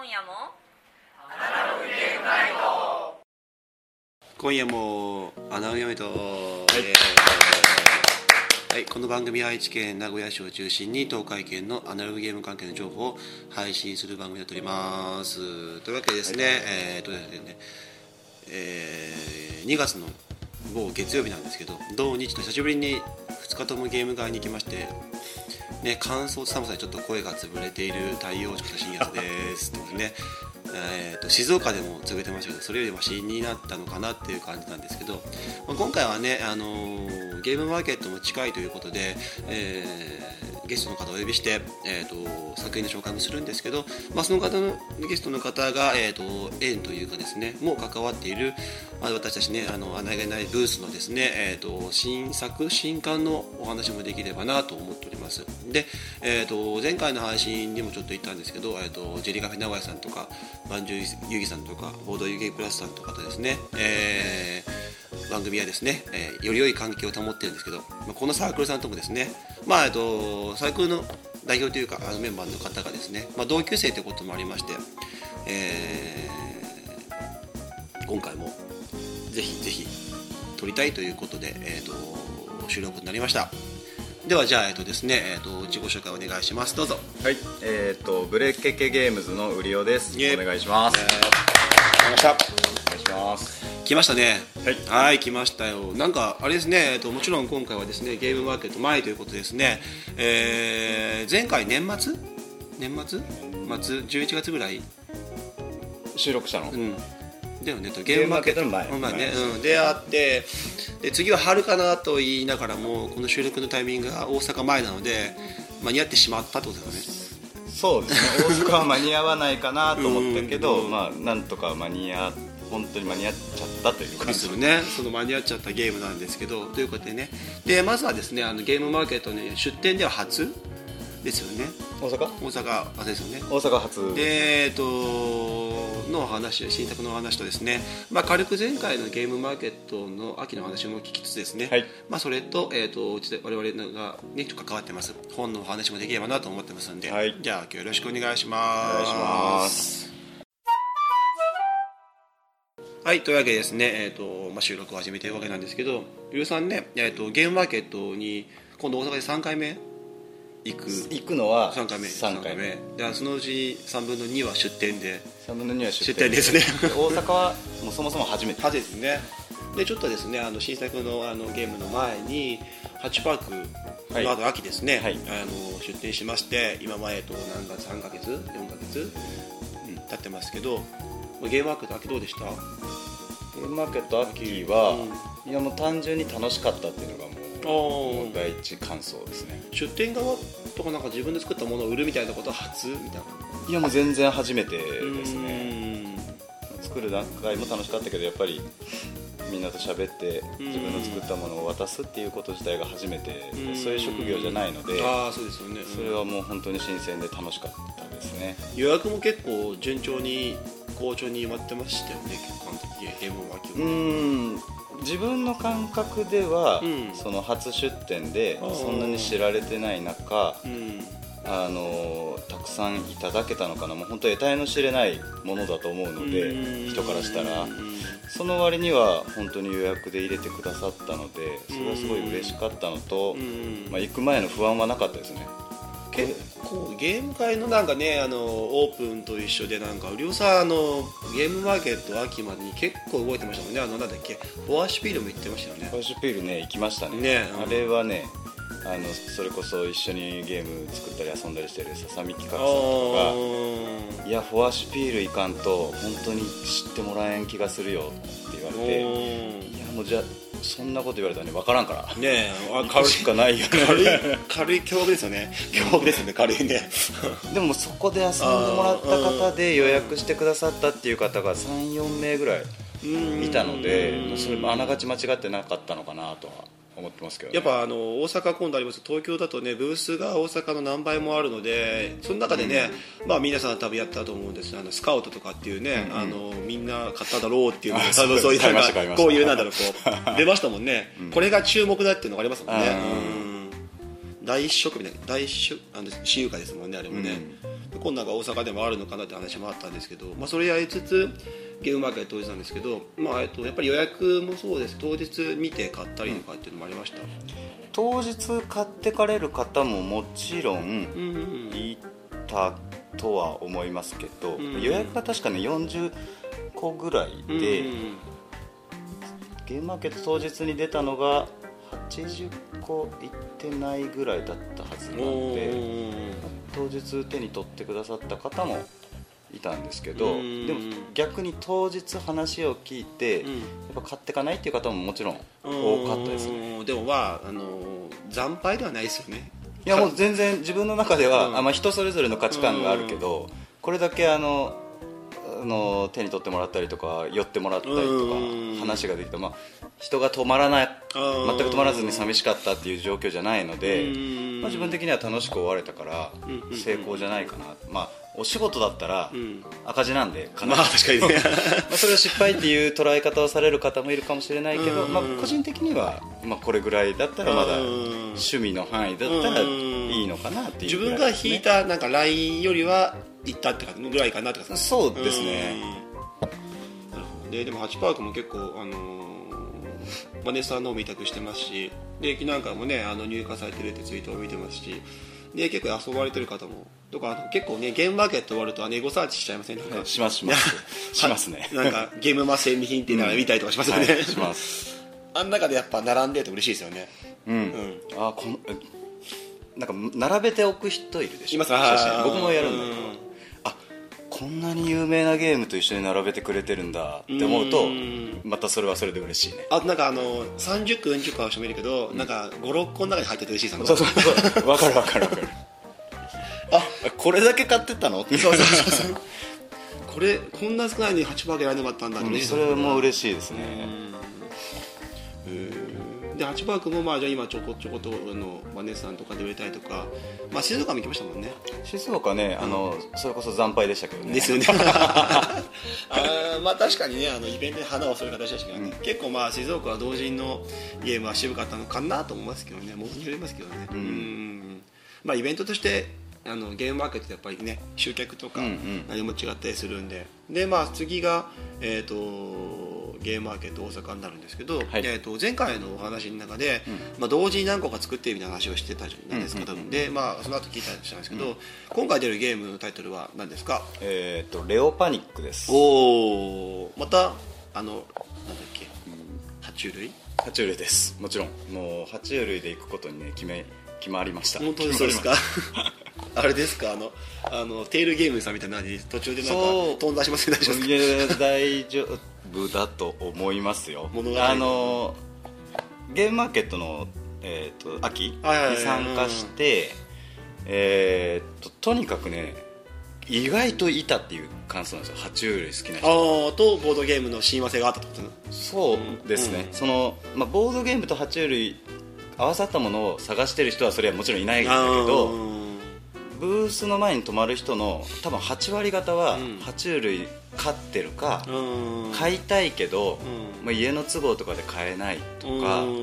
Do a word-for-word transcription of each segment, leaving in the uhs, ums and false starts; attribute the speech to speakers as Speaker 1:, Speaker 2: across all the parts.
Speaker 1: 今夜も
Speaker 2: アナログゲームナイト。
Speaker 3: 今夜もアナログゲームナイト、はいはい、この番組は愛知県名古屋市を中心に東海圏のアナログゲーム関係の情報を配信する番組になっております。というわけでですね、はい、えーとですね、えー、にがつの某月曜日なんですけど、同日と久しぶりにふつかともゲーム会に行きまして、ね、乾燥と寒さでちょっと声が潰れている太陽直射新月ですとね、えー、と静岡でも潰れてましたけど、それよりマシになったのかなっていう感じなんですけど、まあ、今回はね、あのー、ゲームマーケットも近いということで、えー、ゲストの方をお呼びして、えー、と作品の紹介もするんですけど、まあ、その方のゲストの方が、えー、と縁というかですね、もう関わっている、まあ、私たちね、あの穴がないブースのですね、えー、と新作新刊のお話もできればなと思っております。で、えー、と前回の配信にもちょっと言ったんですけど、えー、とジェリカフェ名古屋さんとかバンジューユギさんとかボードユゲイプラスさんとかとですね、えー、番組はですね、えー、より良い関係を保っているんですけど、まあ、このサークルさんともですね、まあ、えー、とサークルの代表というかあのメンバーの方がですね、まあ、同級生ということもありまして、えー、今回もぜひぜひ撮りたいということで、えー、と収録になりました。ではじゃあ、えーとですねえー、と自己紹介お願いします。どうぞ。
Speaker 4: はい、えー、とブレケケゲームズのウリオです。お願いします。
Speaker 3: えー、来ました。
Speaker 4: お願いします。
Speaker 3: 来ましたね。
Speaker 4: はい、
Speaker 3: はい、来ましたよ。なんかあれですね、えー、ともちろん今回はですねゲームマーケット前ということですね、えー、前回年末年末末じゅういちがつぐらい
Speaker 4: 収録したの、
Speaker 3: うんだよね、とゲームマーケットの前、前ね、うん、であってで次は春かなと言いながらもこの収録のタイミングが大阪前なので間に合ってしまったってことですね。
Speaker 4: そうですね、大阪は間に合わないかなと思ったけどまあなんとか間に合本当に間に合っちゃったという感じ
Speaker 3: ですよね。その間に合っちゃったゲームなんですけど、ということでね、でまずはですね、あのゲームマーケットね出店では初ですよね。
Speaker 4: 大阪
Speaker 3: 大阪あですよね。
Speaker 4: 大阪初
Speaker 3: で、えー、との話、新作の話とですね、まあ、軽く前回のゲームマーケットの秋の話も聞きつつですね、
Speaker 4: はい、
Speaker 3: まあ、それと、えー、とうちで我々が、ね、関わってます本のお話もできればなと思ってますので、
Speaker 4: はい、
Speaker 3: じゃあ今日よろしくお願いします。
Speaker 4: お願いします。
Speaker 3: はい、というわけでですね、えーとまあ、収録を始めているわけなんですけど、ゆうさんね、えー、とゲームマーケットに今度大阪でさんかいめ行く
Speaker 4: 行くのは
Speaker 3: さんかいめ
Speaker 4: さんかいめ
Speaker 3: で、そのうちさんぶんのには出店で
Speaker 4: さんぶんのには出
Speaker 3: 店ですね。
Speaker 4: 大阪はもうそもそも初めて
Speaker 3: 初ですね。でちょっとですね、あの新作 の, あのゲームの前にハチパークの後、はい、秋ですね、はい、あの出店しまして、今前と何月さんかげつよんかげつ、うん、経ってますけど、ゲームマーケット秋どうでした？
Speaker 4: ゲームマーケット秋は、うん、いやもう単純に楽しかったっていうのがもうもう第一感想ですね。
Speaker 3: 出店側とかなんか自分で作ったものを売るみたいなことは初みたいな？
Speaker 4: いやもう全然初めてですね。作る段階も楽しかったけど、やっぱりみんなと喋って自分の作ったものを渡すっていうこと自体が初めてで、そういう職業じゃないので、
Speaker 3: あ、そうですよね、
Speaker 4: それはもう本当に新鮮で楽しかったですね。
Speaker 3: 予約も結構順調に好調に埋まってましたよね、結構あの時ゲームマーケット。
Speaker 4: うーん自分の感覚では、うん、その初出店でそんなに知られてない中、うん、あのたくさんいただけたのかな。もう本当得体の知れないものだと思うので、人からしたらその割には本当に予約で入れてくださったので、それはすごい嬉しかったのと、まあ、行く前の不安はなかったですね。
Speaker 3: 結構ゲーム界のなんかね、あのオープンと一緒で、なんかうりょうさん、あのゲームマーケット秋までに結構動いてましたもんね。あのなんだっけ、フォアシュピールも行ってましたよね。
Speaker 4: フォアシュピールね、行きましたね。
Speaker 3: ね、うん、
Speaker 4: あれはね、あのそれこそ一緒にゲーム作ったり遊んだりしてる笹見企画さんとか、いやフォアシュピール行かんと本当に知ってもらえん気がするよって言われて、いやもうじゃあそんなこと言われたらね、分からんから
Speaker 3: ねえ、
Speaker 4: あ軽しかないよね。
Speaker 3: 軽い軽い恐怖ですよね。恐怖ですよね、軽いね。
Speaker 4: でもそこで遊んでもらった方で予約してくださったっていう方が さん,よん 名ぐらいいたので、それもあながち間違ってなかったのかなとは思ってますけど、ね、
Speaker 3: やっぱあの大阪今度あります。東京だとね、ブースが大阪の何倍もあるので、その中でね、うん、まあ皆さん多分やったと思うんです。あのスカウトとかっていうね、うんうん、あのみんな買っただろうっていうのが多分そういうなんかこういうなんだろう、こう出ましたもんね、うん、これが注目だっていうのがありますもんね。うん、大食みたいな大主あの私有化ですもんね、あれもね、うん、 今度が大阪でもあるのかなって話もあったんですけど、まあ、それやりつつゲームマーケット当日なんですけど、まあ、えっとやっぱり予約もそうです、当日見て買ったりとかっていうのもありました。
Speaker 4: 当日買ってかれる方ももちろんいたとは思いますけど、うんうん、予約が確かねよんじゅっこぐらいで、うんうん、ゲームマーケット当日に出たのがはちじゅっこいってないぐらいだったはずなので、当日手に取ってくださった方もいたんですけど、でも逆に当日話を聞いて、うん、やっぱ買ってかないっていう方ももちろん多かったですね。
Speaker 3: でもまあ、あの惨敗ではないですよね。
Speaker 4: いやもう全然自分の中では、うん、あまあ、人それぞれの価値観があるけど、これだけあのあの手に取ってもらったりとか寄ってもらったりとか話ができた、まあ、人が止まらない全く止まらずに寂しかったっていう状況じゃないので、まあ、自分的には楽しく終われたから成功じゃないかな。まあお仕事だったら赤字なんでかな、
Speaker 3: まあ、確かにね
Speaker 4: まあそれを失敗っていう捉え方をされる方もいるかもしれないけど、まあ、個人的にはまあこれぐらいだったらまだ趣味の範囲だったらいいのかなっていうぐらいですね。
Speaker 3: 自分が引いたなんかラインよりはいったってぐらいかなってか。
Speaker 4: そうですね。
Speaker 3: なるほど。ででもハチパークも結構あのーマネさんの方も委託してますし、で昨日なんかもねあの入荷されてるってツイートを見てますし、で結構遊ばれてる方もとか、あと結構ねゲームマーケット終わるとエゴサーチしちゃいませんか。
Speaker 4: しますしますしますね。
Speaker 3: なんかゲームマ戦利品っていうのを見たりとかしますよね、
Speaker 4: うんはい、します
Speaker 3: あん中でやっぱ並んでると嬉しいですよね。
Speaker 4: うん、うん、あこのなんか並べておく人いるでしょ。
Speaker 3: います。
Speaker 4: 僕もやるんだけど、あこんなに有名なゲームと一緒に並べてくれてるんだって思うとまたそれはそれで嬉しいね。
Speaker 3: あとなんかあのさんじゅっこよんじゅっこは人もいるけど、うん、なんかごろっこの中に入ってて嬉しいさ。
Speaker 4: そうそうそう分かる分かる分かるあこれだけ買ってったのって
Speaker 3: そうそうそうそうこれこんな少ないのにはちパーセント選んでもらったんだって、
Speaker 4: うん、それも嬉しいですね。
Speaker 3: でハチパークもまあじゃあ今ちょこちょことのマネさんとかで売れたりとか、まあ、静岡も行きましたもんね。
Speaker 4: 静岡ね、あのそれこそ惨敗でしたけどね。
Speaker 3: ですよねあまあ確かにねあのイベントで花をする形でしたけどね、うん、結構まあ静岡は同人のゲームは渋かったのかなと思いますけどね。ものによりますけどね、うん、うんまあイベントとしてあのゲームマーケットでやっぱりね集客とか何も違ったりするんで、うんうん、でまあ次がえっ、ー、とゲームマーケット大阪になるんですけど、はい、えー、と前回のお話の中で、うんまあ、同時に何個か作ってみたいな話をしてたじゃないですか、うんうんうん、で、まあ、その後聞いたりしたんですけど、うん、今回出るゲームのタイトルは何ですか。
Speaker 4: えー、とレオパニックです。
Speaker 3: おまたあのなんだっけ、うん、爬虫類
Speaker 4: 爬虫類です。もちろんもう爬虫類で行くことにね決め決まりました。
Speaker 3: 本当にそうですかあれですか、あのあのテールゲームさんみたいなのに途中でなんか飛んだしますけど大丈夫ですか。
Speaker 4: 大丈夫だと思いますよ。あのゲームマーケットの、えー、と秋に参加して、えー、ととにかくね意外といたっていう感想なんですよ。爬虫類好きな人
Speaker 3: あとボードゲームの親和性があったってことね。
Speaker 4: そうですね、うん、その、まあ、ボードゲームと爬虫類合わさったものを探してる人はそれはもちろんいないんだけど、ブースの前に泊まる人の多分はちわり方は爬虫類飼ってるか、うん、飼いたいけど、うんまあ、家の都合とかで飼えないとか、うん、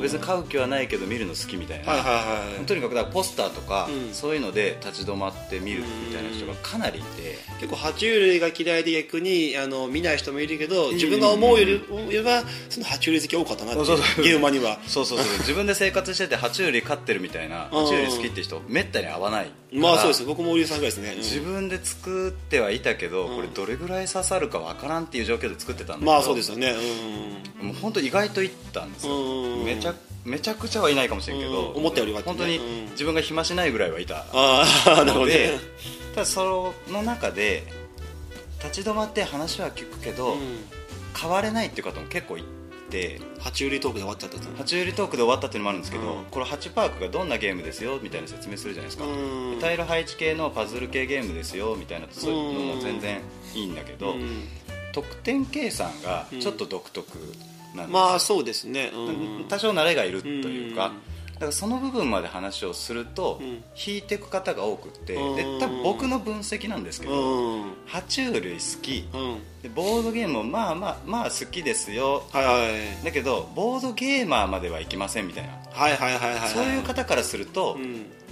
Speaker 4: 別に飼う気はないけど見るの好きみたいな、はいはいはい、とにかくだからポスターとか、うん、そういうので立ち止まって見るみたいな人がかなりいて、
Speaker 3: 結構爬虫類が嫌いで逆にあの見ない人もいるけど、自分が思うよりはその爬虫類好き多かったなってゲームマには
Speaker 4: そうそうそう自分で生活してて爬虫類飼ってるみたいな爬虫類好きって人めったに会わない。
Speaker 3: まあそうです。僕もおさんぐらいですね、うん、
Speaker 4: 自分で作ってはいたけど、うん、これどれぐらい刺さるかわからんっていう状況で作ってたんだけど、
Speaker 3: まあそうですよね、
Speaker 4: うん、もう本当意外といったんですよ、うん、めちゃめちゃくちゃはいないかもしれんけど、
Speaker 3: うん、思ったよりは、ね、
Speaker 4: 本当に自分が暇しないぐらいはいた
Speaker 3: ので、
Speaker 4: ただその中で立ち止まって話は聞くけど、うん、変われないっていう方も結構いて、
Speaker 3: 爬虫類トークで終わっちゃった。
Speaker 4: 爬虫類トークで終わったっていうのもあるんですけど、うん、これハチパークがどんなゲームですよみたいな説明するじゃないですか、うん、タイル配置系のパズル系ゲームですよみたいな、そういうのも全然いいんだけど、うん、得点計算がちょっと独特なんですよ、
Speaker 3: うん、まあそうですね、
Speaker 4: うん、多少慣れがいるというか、うんだからその部分まで話をすると、うん、引いていく方が多くって、で多分僕の分析なんですけど、うん、爬虫類好き、うん、でボードゲームもまあまあまあ好きですよ、はいはい、だけどボードゲーマーまではいきませんみたいな、はいはいはいはい、そういう方からすると、うん、ちょっ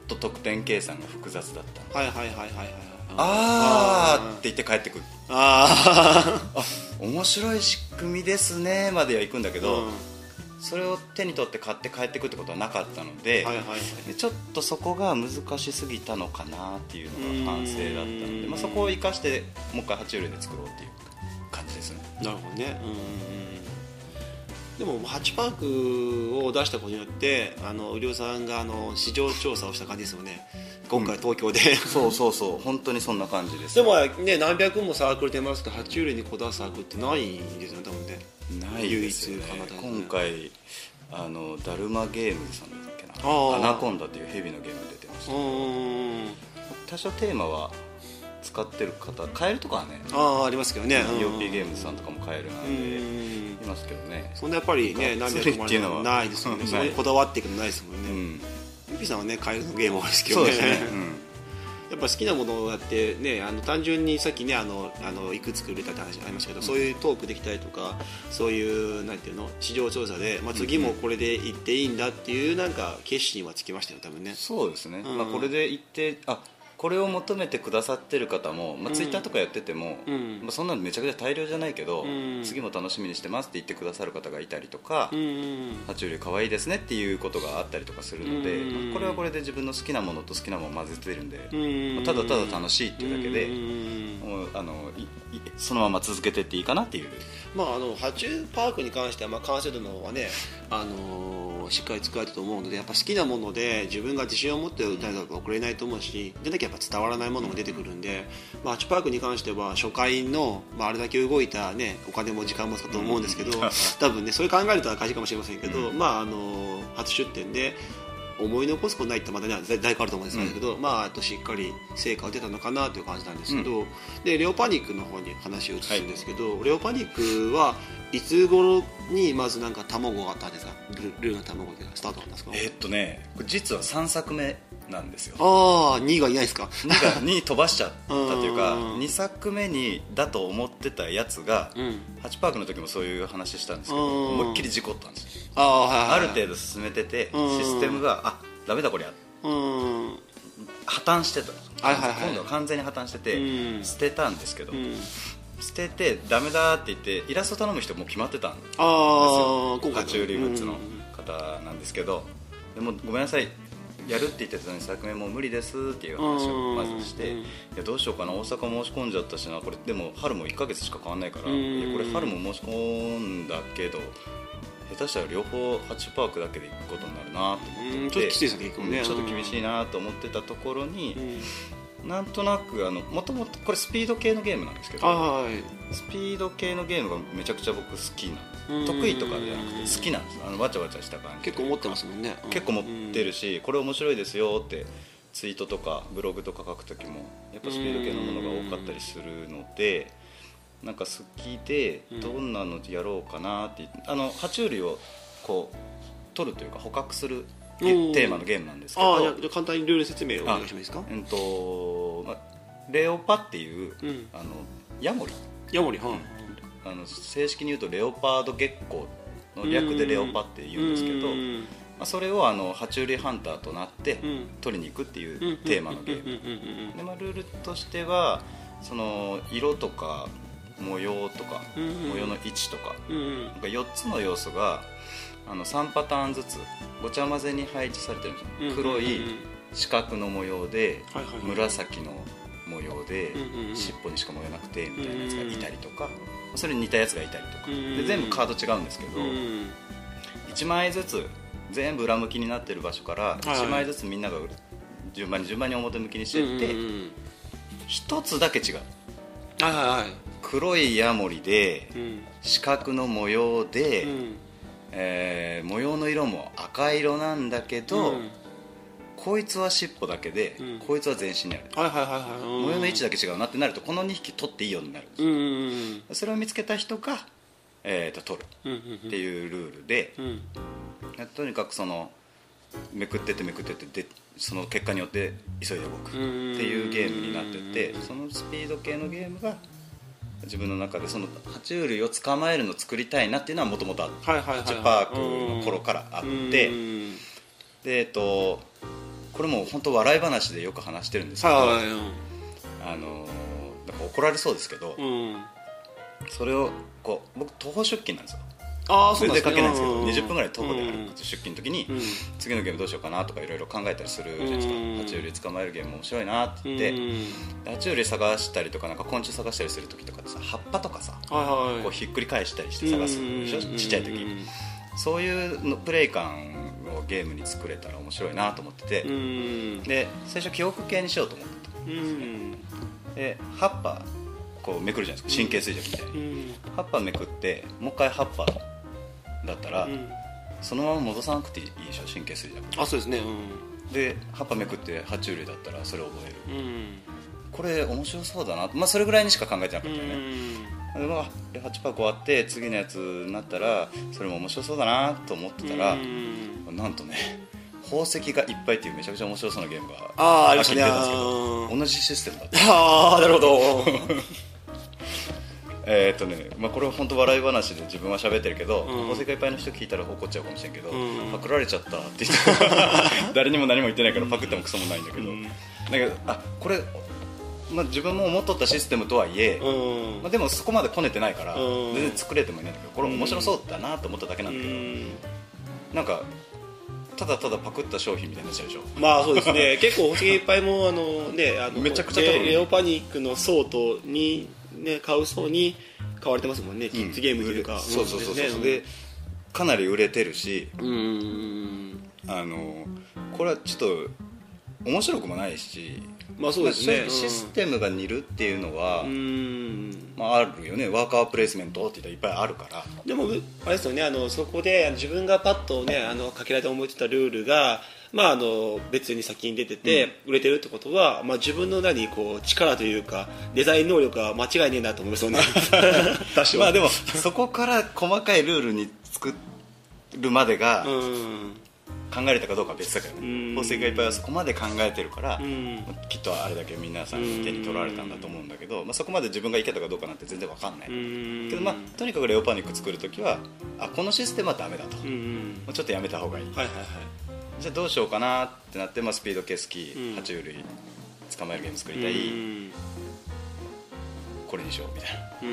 Speaker 4: と得点計算が複雑だった
Speaker 3: はいはいはいはいはい。
Speaker 4: あーって言って帰ってくる。
Speaker 3: あ
Speaker 4: あ面白い仕組みですねまでは行くんだけど、
Speaker 3: うん、
Speaker 4: それを手に取って買って帰ってくるってことはなかったので、
Speaker 3: はいはいはい、
Speaker 4: でちょっとそこが難しすぎたのかなっていうのが反省だったので、まあ、そこを生かしてもう一回爬虫類で作ろうっていう感じですね。
Speaker 3: なるほどね。うんうんうん。でもハチパークを出したことによってあの有料さんがあの市場調査をした感じですよね今回東京で、うん、
Speaker 4: そうそうそう本当にそんな感じです。
Speaker 3: でもね何百もサークル出ますけど爬虫類にこだわるサークルってないんですよね多分ね。
Speaker 4: ないですよね。
Speaker 3: 唯一かな。
Speaker 4: 今回あのダルマゲームズさんだっけな、
Speaker 3: あ
Speaker 4: アナコンダというヘビのゲームが出てました。
Speaker 3: うん
Speaker 4: 多少テーマは使ってる方買えるとかはね、
Speaker 3: ああありますけどね。
Speaker 4: イオピーゲームズさんとかも買えるなんでいますけどね。
Speaker 3: そんなやっぱりね何百もあるのはないですよね。それにこだわっていくのないですもんね。うん、ユピさんはね買えるゲーム多いですけどね。そうですね、うん、やっぱ好きなものをやってね、あの単純にさっきねあのあのいくつか売れたって話ありましたけど、うん、そういうトークできたりとかそういうなんていうの市場調査で、まあ、次もこれで行っていいんだっていうなんか決心はつきましたよ多分ね。
Speaker 4: そうですね、
Speaker 3: うん
Speaker 4: まあ、これで行ってあこれを求めてくださってる方も、まあ、ツイッターとかやってても、うんまあ、そんなのめちゃくちゃ大量じゃないけど、うん、次も楽しみにしてますって言ってくださる方がいたりとか、うん、爬虫類かわいいですねっていうことがあったりとかするので、うんまあ、これはこれで自分の好きなものと好きなものを混ぜてるんで、うんまあ、ただただ楽しいっていうだけで、うんもうあのいいそのまま続けてっていいかなっていう。
Speaker 3: まあ、あの爬虫パークに関しては、まあ、完成度の方はね、あのー、しっかり作られたと思うのでやっぱ好きなもので自分が自信を持って歌えなきゃ送れないと思うしでなきゃやっぱ伝わらないものも出てくるんで、まあ、爬虫パークに関しては初回の、まあ、あれだけ動いた、ね、お金も時間も使ったと思うんですけど、うん、多分ねそれ考えると赤字かもしれませんけど、うんまあ、あの初出店で思い残すことないってまだね大変あると思うんですけど、うんまあ、あとしっかり成果が出たのかなという感じなんですけど、うん、でレオパニックの方に話を移すんですけど、はい、レオパニックはいつ頃にまずなんか卵があったんですか。ルーの卵がスタートなんですか。
Speaker 4: えー、っとね実はさんさくめなんですよ。
Speaker 3: ああにいがいないですか。
Speaker 4: にがに飛ばしちゃったというかにさくめにだと思ってたやつが、うん、ハチパークの時もそういう話したんですけど思いっきり事故ったんですよ。あ、はいはいはい、ある程度進めててシステムがあダメだこりゃうん破綻してたんです、はいはいはい、今度は完全に破綻してて、うん、捨てたんですけど、うん、捨ててダメだって言ってイラスト頼む人も決まってたんですよ。爬虫類グッズの方なんですけど、でもごめんなさいやるって言ってたのにさんさくめもう無理ですっていう話をまずして、いやどうしようかな大阪申し込んじゃったしなこれでも春もいっかげつしか変わんないからいやこれ春も申し込んだけど下手したら両方ハチパークだけで行くことになるなと思ってて
Speaker 3: ちょっときついですね結構ね
Speaker 4: ちょっと厳しいなと思ってたところになんとなくもともとこれスピード系のゲームなんですけど、はい、スピード系のゲームがめちゃくちゃ僕好きなんです。得意とかじゃなくて好きなんです。あのわちゃわちゃした感じ
Speaker 3: 結構持ってますもんね。
Speaker 4: 結構持ってるしこれ面白いですよってツイートとかブログとか書くときもやっぱスピード系のものが多かったりするのでなんか好きでどんなのやろうかなってあの爬虫類をこう取るというか捕獲するテーマのゲームなんですけど、
Speaker 3: あじゃあ簡単にルール説明をお願いしてもいいですか。
Speaker 4: えっとま、レオパっていう、うん、あのヤモリ
Speaker 3: ヤモリ、はい、
Speaker 4: あの正式に言うとレオパード月光の略でレオパって言うんですけど、まあ、それをあの爬虫類ハンターとなって取りに行くっていうテーマのゲームで、まあ、ルールとしてはその色とか模様とか模様の位置とかなんかよっつの要素があのさんパターンずつごちゃ混ぜに配置されてるんですよ。黒い四角の模様で紫の模様で尻尾にしか模様なくてみたいなやつがいたりとかそれに似たやつがいたりとかで全部カード違うんですけどいちまいずつ全部裏向きになってる場所からいちまいずつみんなが順番に順番に表向きにしていってひとつだけ違う。黒いヤモリで四角の模様でえー、模様の色も赤色なんだけど、うん、こいつは尻尾だけで、うん、こいつは全身にある、はいはいはいはい、模様の位置だけ違うなってなるとこのにひき取っていいようになるんですよ、うんうんうん、それを見つけた人が、えー、と取るっていうルールで、うんうんうん、とにかくそのめくってってめくってってでその結果によって急いで動くっていうゲームになっててそのスピード系のゲームが自分の中でその爬虫類を捕まえるのを作りたいなっていうのはもともとハチパークの頃からあってで、えっと、 これも本当笑い話でよく話してるんですけど、
Speaker 3: はいはいはい、
Speaker 4: あのなんか怒られそうですけど、
Speaker 3: うん、
Speaker 4: それをこう僕徒歩出勤なんですよ。
Speaker 3: ああそう
Speaker 4: 全然
Speaker 3: なんですね、
Speaker 4: かけないんですけど、
Speaker 3: うん、
Speaker 4: にじゅっぷんぐらい徒歩で歩
Speaker 3: うん
Speaker 4: く出勤の時に、
Speaker 3: うん、
Speaker 4: 次のゲームどうしようかなとかいろいろ考えたりするじゃないですか。
Speaker 3: うん、
Speaker 4: 爬虫類捕まえるゲーム面白いなって言って、うん、爬虫類探したりとか、なんか昆虫探したりする時とかってさ、葉っぱとかさ、はいはい、こうひっくり返したりして探すでしょ、うん、ちっちゃい時、うん、そういうのプレイ感をゲームに作れたら面白いなと思ってて、うん、で最初記憶系にしようと思ってた、うん、で葉っぱこうめくるじゃないですか、神経衰弱みたいに、うん、葉っぱめくってもう一回葉っぱだったら、うん、そのまま戻さなくていいでしょ、神経衰弱。あ、そうですね、うん、で葉っぱめくって爬虫類だったらそれを覚える、うん、これ面白そうだな、まあ、それぐらいにしか考えてなかったよね、うん、で、まあ、はちパーク終わって次のやつになったらそれも面白そうだなと思ってたら、うん、なんとね宝石がいっぱいっていうめちゃくちゃ面白そうなゲームが秋に出たんですけど、同じシステムだった。
Speaker 3: ああ、なるほど
Speaker 4: えっとね、まあ、これは本当笑い話で自分は喋ってるけど、うん、宝石がいっぱいの人聞いたら怒っちゃうかもしれんけど、うん、パクられちゃったって言って誰にも何も言ってないからパクってもクソもないんだけど、うん、だけどあこれ、まあ、自分も思っとったシステムとはいえ、うんまあ、でもそこまでこねてないから、うん、全然作れてもいないんだけど、これ面白そうだなと思っただけなんだけど、うん、なんかただただパクった商品みたいになっちゃうでしょ。
Speaker 3: まあそうですね結構宝石いっぱいもあの、ね、あのめちゃくちゃ多分レオパニックのソートにね、買う層に買われてますもんね、キッズゲームというか、うん、
Speaker 4: そうそうそうそう、ね、でかなり売れてるし、うーんあのこれはちょっと面白くもないし、
Speaker 3: まあそうですね、
Speaker 4: システムが似るっていうのは、うん、まあ、あるよね。ワーカープレイスメントって言ったらいっぱいあるから。
Speaker 3: でもあれですよね、あのそこで自分がパッとねあのかけられて思いついたルールが、まあ、あの別に先に出てて売れてるってことは、うんまあ、自分の何こう力というかデザイン能力は間違いねえなと思いますよね
Speaker 4: まあでもそこから細かいルールに作るまでが、うん考えれたかどうかは別だけどね、宝石がいっぱいはそこまで考えてるから、うん、きっとあれだけ皆さんに手に取られたんだと思うんだけど、まあ、そこまで自分がいけたかどうかなんて全然わかんない、うん、けど、まあ、とにかくレオパニック作るときはあこのシステムはダメだと、うん、もうちょっとやめた方がいい、はいはいはい、じゃあどうしようかなってなって、まあ、スピード系好き、うん、爬虫類捕まえるゲーム作りたい、うん、これにしようみたいな、うん、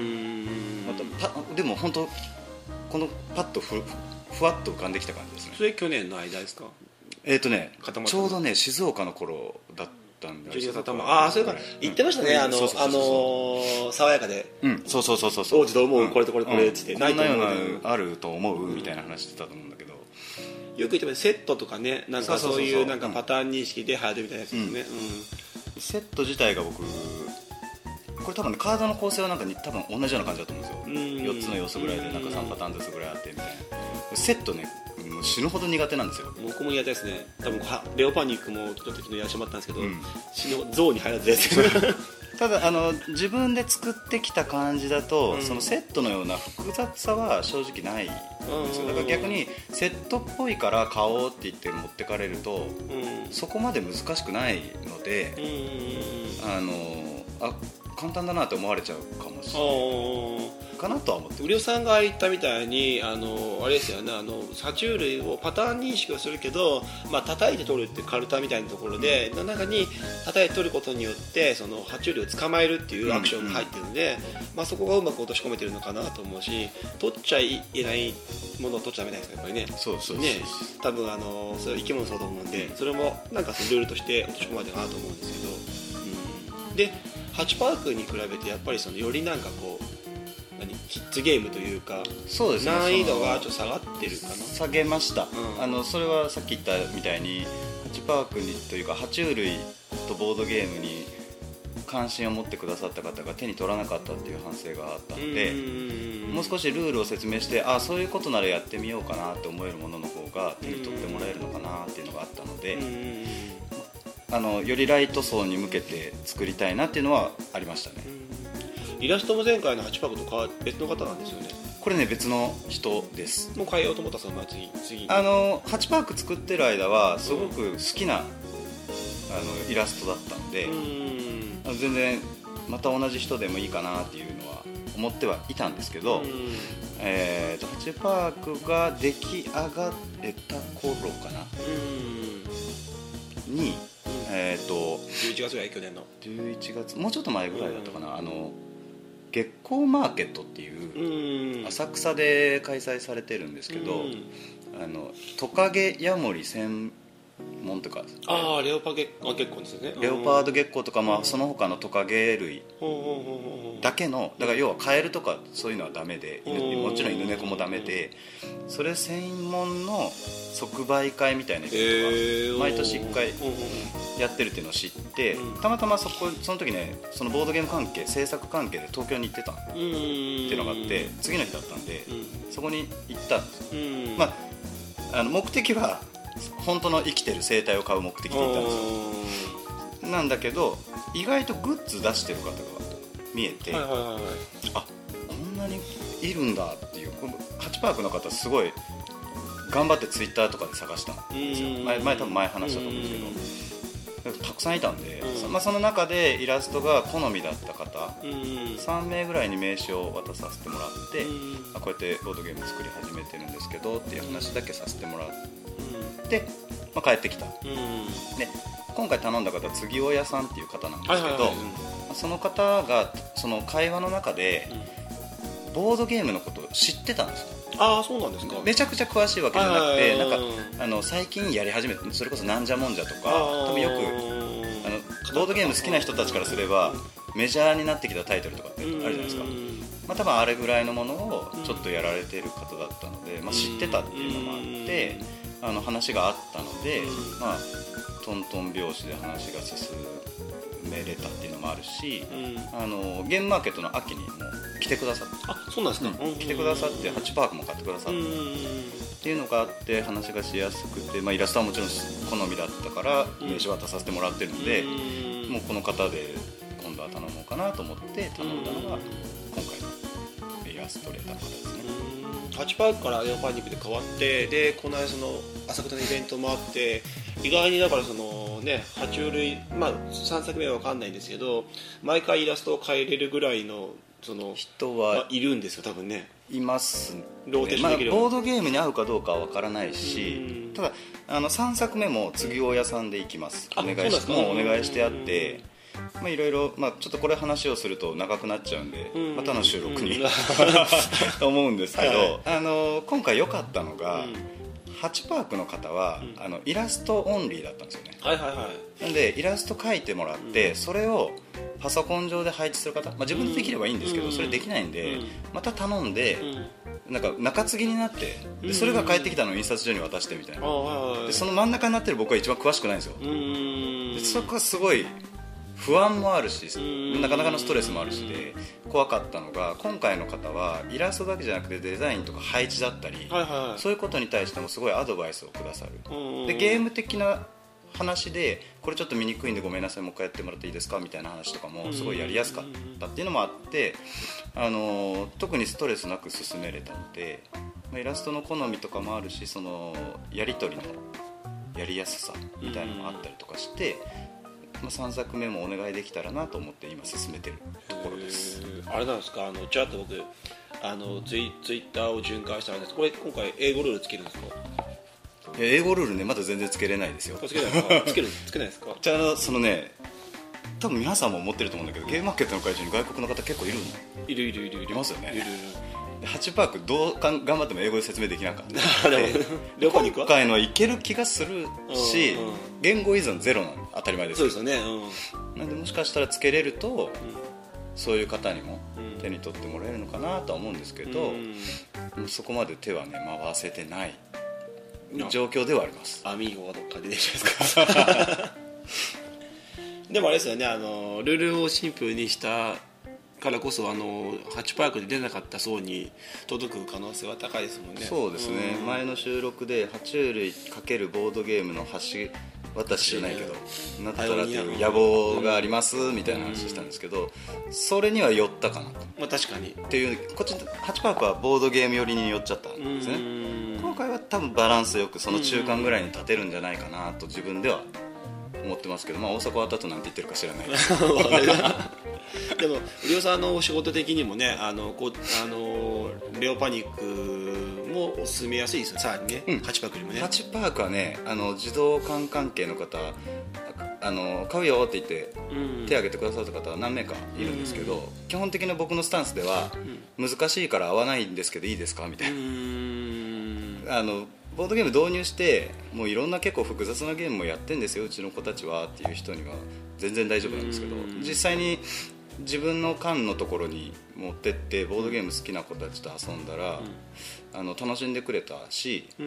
Speaker 4: またでも本当このパッとふふわっと浮かんできた感じですね。
Speaker 3: それ去年の間ですか？
Speaker 4: えっ、ー、とねちょうどね静岡の頃だったんで、
Speaker 3: ああそれから言ってましたね、あのあの爽やかで、
Speaker 4: うん、そうそうそうそう
Speaker 3: 王子どう思う、うん、これとこれこれっつって、
Speaker 4: うん、こんなようなあると思うみたいな話してたと思うんだけど、
Speaker 3: よく言ってますセットとかね、なんかそういうなんかパターン認識で流行るみたいなやつですね、うんうん、
Speaker 4: セット自体が僕これ多分、ね、カードの構成はなんか多分同じような感じだと思うんですよ。よっつの要素ぐらいでなんかさんパターンずつぐらいあってみたいな。セットねもう死ぬほど苦手なんですよ。
Speaker 3: 僕も苦手ですね。多分レオパニックもちょっと昨日やらせてもらったんですけど、うん、死ぬゾーンに入らずです
Speaker 4: ただあの自分で作ってきた感じだと、うん、そのセットのような複雑さは正直ないんですよ。だから逆にセットっぽいから買おうって言って持ってかれると、うん、そこまで難しくないので、うん、あのあ簡単だなって思われちゃうかもしれないかなとは思って。
Speaker 3: 売りさんが言ったみたいにあのあれですよね、あの爬虫類をパターン認識をするけど、まあ叩いて取るっていうカルタみたいなところで、うん、の中に叩いて取ることによってその爬虫類を捕まえるっていうアクションが入ってるので、うんうん、まあ、そこがうまく落とし込めてるのかなと思うし、取っちゃいけないものを取っちゃダメなんですかやっぱりね。
Speaker 4: そうそうそう
Speaker 3: ね、多分あのそれは生き物そうだと思うんで、それもなんかそのルールとして落とし込まれてるかなと思うんですけど、うん、でハチパークに比べてやっぱりそのよりなんかこう何キッズゲームというか、
Speaker 4: そうですね、
Speaker 3: 難易度がちょっと下がってるかな。
Speaker 4: 下げました、うん、あのそれはさっき言ったみたいにハチパークにというか爬虫類とボードゲームに関心を持ってくださった方が手に取らなかったっていう反省があったので、もう少しルールを説明して、あそういうことならやってみようかなって思えるものの方が手に取ってもらえるのかなっていうのがあったので、あのよりライト層に向けて作りたいなっていうのはありましたね。
Speaker 3: イラストも前回のハチパークと別の方なんですよね。
Speaker 4: これね別の人です。
Speaker 3: もう変えようと思ったその前次次
Speaker 4: あのハチパーク作ってる間はすごく好きな、うん、あのイラストだったので、うん、全然また同じ人でもいいかなっていうのは思ってはいたんですけど、うん、えーとハチパークが出来上がった頃かな、うんに、うん、えっ、ー、と
Speaker 3: じゅういちがつぐらい、去年の
Speaker 4: じゅういちがつもうちょっと前ぐらいだったかな、うん、あの月光マーケットっていう浅草で開催されてるんですけど、うん、あのトカゲヤモリ専門とか、
Speaker 3: ああレオパ月光ですね、
Speaker 4: レオパード月光とか、まあ、その他のトカゲ類だけの、だから要はカエルとかそういうのはダメで、もちろん犬猫もダメで、それ専門の即売会みたいなイベントが毎年いっかいやってるっていうのを知って、たまたまそこその時ね、そのボードゲーム関係制作関係で東京に行ってたっていうのがあって、次の日だったんでそこに行ったんです。まあ、あの目的は本当の生きてる生態を買う目的で行ったんですよ。なんだけど意外とグッズ出してる方が見えて、はいはいはいはい、あ、こんなにいるんだっていう。ハチパークの方すごい頑張ってツイッターとかで探したんですよ。前, 前多分前話したと思うんですけど、たくさんいたんで、そ, まあ、その中でイラストが好みだった方さんめいぐらいに名刺を渡させてもらって、あ、こうやってボードゲーム作り始めてるんですけどっていう話だけさせてもらって、まあ、帰ってきた。で今回頼んだ方は次親さんっていう方なんですけど、はいはいはい、うん、その方がその会話の中でボードゲームのことを知ってたんですよ。
Speaker 3: ああ、そうなんですか。
Speaker 4: めちゃくちゃ詳しいわけじゃなくて、なんかあの最近やり始めて、それこそなんじゃもんじゃとか、多分よくあのボードゲーム好きな人たちからすればメジャーになってきたタイトルとかってあるじゃないですか。まあ、多分あれぐらいのものをちょっとやられている方だったので、まあ、知ってたっていうのもあってあの話があったので、まあ、トントン拍子で話が進めれたっていうのもあるし、あのゲームマーケットの秋にも来てくださって、
Speaker 3: あ、そうなんですか、
Speaker 4: うん、来てくださってハチパークも買ってくださってっていうのがあって話がしやすくて、まあ、イラストはもちろん好みだったから名刺渡させてもらってるので、もうこの方で今度は頼もうかなと思って頼んだのが今回のイラストレーターの方ですね。
Speaker 3: ハチパークからレオパニックで変わって、でこの間その浅草のイベントもあって、意外にだからそのね、爬虫類、まあさんさくめは分かんないんですけど、毎回イラストを変えれるぐらいのその
Speaker 4: 人はい
Speaker 3: るんですよ、多分ね。
Speaker 4: いますね。
Speaker 3: ローテーションできる、
Speaker 4: まあ、ボードゲームに合うかどうかは分からないし、ただあのさんさくめも次親さんで行きます。お願いしもうお願いしてあって、まあ、いろいろ、まあ、ちょっとこれ話をすると長くなっちゃうんで、またの収録にと思うんですけど、はい、あの今回良かったのが、うん、ハチパークの方は、うん、あのイラストオンリーだったんですよね。
Speaker 3: はいはいはい。
Speaker 4: なんでイラスト描いてもらって、うん、それをパソコン上で配置する方、まあ、自分でできればいいんですけど、うん、それできないんで、うん、また頼んで、うん、なんか中継ぎになってでそれが返ってきたのを印刷所に渡してみたいな、うん、でその真ん中になってる僕は一番詳しくないんですよ。うん、でそこはすごい不安もあるし、なかなかのストレスもあるしで怖かったのが、今回の方はイラストだけじゃなくてデザインとか配置だったり、はいはい、そういうことに対してもすごいアドバイスをくださる。でゲーム的な話でこれちょっと見にくいんでごめんなさい、もう一回やってもらっていいですかみたいな話とかもすごいやりやすかったっていうのもあって、あの特にストレスなく進めれたので、まあ、イラストの好みとかもあるし、そのやり取りのやりやすさみたいなのもあったりとかして、まあ、さんさくめもお願いできたらなと思って今進めてるところです。
Speaker 3: あれなんですか、あのちらっと僕あのツイ、ツイッターを巡回したんです。これ今回英語ルールつけるんですか？
Speaker 4: 英語ルールね、まだ全然つけれないですよ。
Speaker 3: つけないですか？つけるつけないですか？
Speaker 4: じゃあそのね、多分皆さんも思ってると思うんだけど、ゲームマーケットの会場に外国の方結構いるの。
Speaker 3: いるいるいるいる。
Speaker 4: いますよね。
Speaker 3: いるいる。
Speaker 4: ハチパークどうかん頑張っても英語で説明できなかったで今回のいける気がするし、うんうん、言語依存ゼロなの当たり前ですけど。
Speaker 3: そうですよね、
Speaker 4: うん、なんでもしかしたらつけれると、うん、そういう方にも手に取ってもらえるのかなとは思うんですけど、うん、そこまで手はね回せてない状況ではあります。
Speaker 3: アミーゴがどっかで出てるじゃないですかでもあれですよね、あのルールをシンプルにしたからこそ、あのハチパークで出なかった層に届く可能性は高いですもんね。
Speaker 4: そうですね、うん、前の収録で爬虫類×ボードゲームの橋渡しじゃないけどなったらっていう野望がありますみたいな話したんですけど、それには寄ったかなと。
Speaker 3: まあ確かに
Speaker 4: っていう、こっちハチパークはボードゲーム寄りに寄っちゃったんですね。今回は多分バランスよくその中間ぐらいに立てるんじゃないかなと自分では思ってますけど、まあ大阪終わった後なんて言ってるか知らないです
Speaker 3: でもリオさんのお仕事的にもね、あのこあのレオパニックも進めやすいですよ、さらにね、
Speaker 4: うん、
Speaker 3: ハチパークよりもね。
Speaker 4: ハチパークはね、あの児童館関係の方、あの買うよって言って手を挙げてくださった方は何名かいるんですけど、うん、基本的な僕のスタンスでは、うん、難しいから合わないんですけどいいですかみたいな、うん、あのボードゲーム導入してもういろんな結構複雑なゲームもやってんですようちの子たちはっていう人には全然大丈夫なんですけど、うん、実際に自分の館のところに持ってってボードゲーム好きな子たちと遊んだら、うん、あの楽しんでくれたし、うん、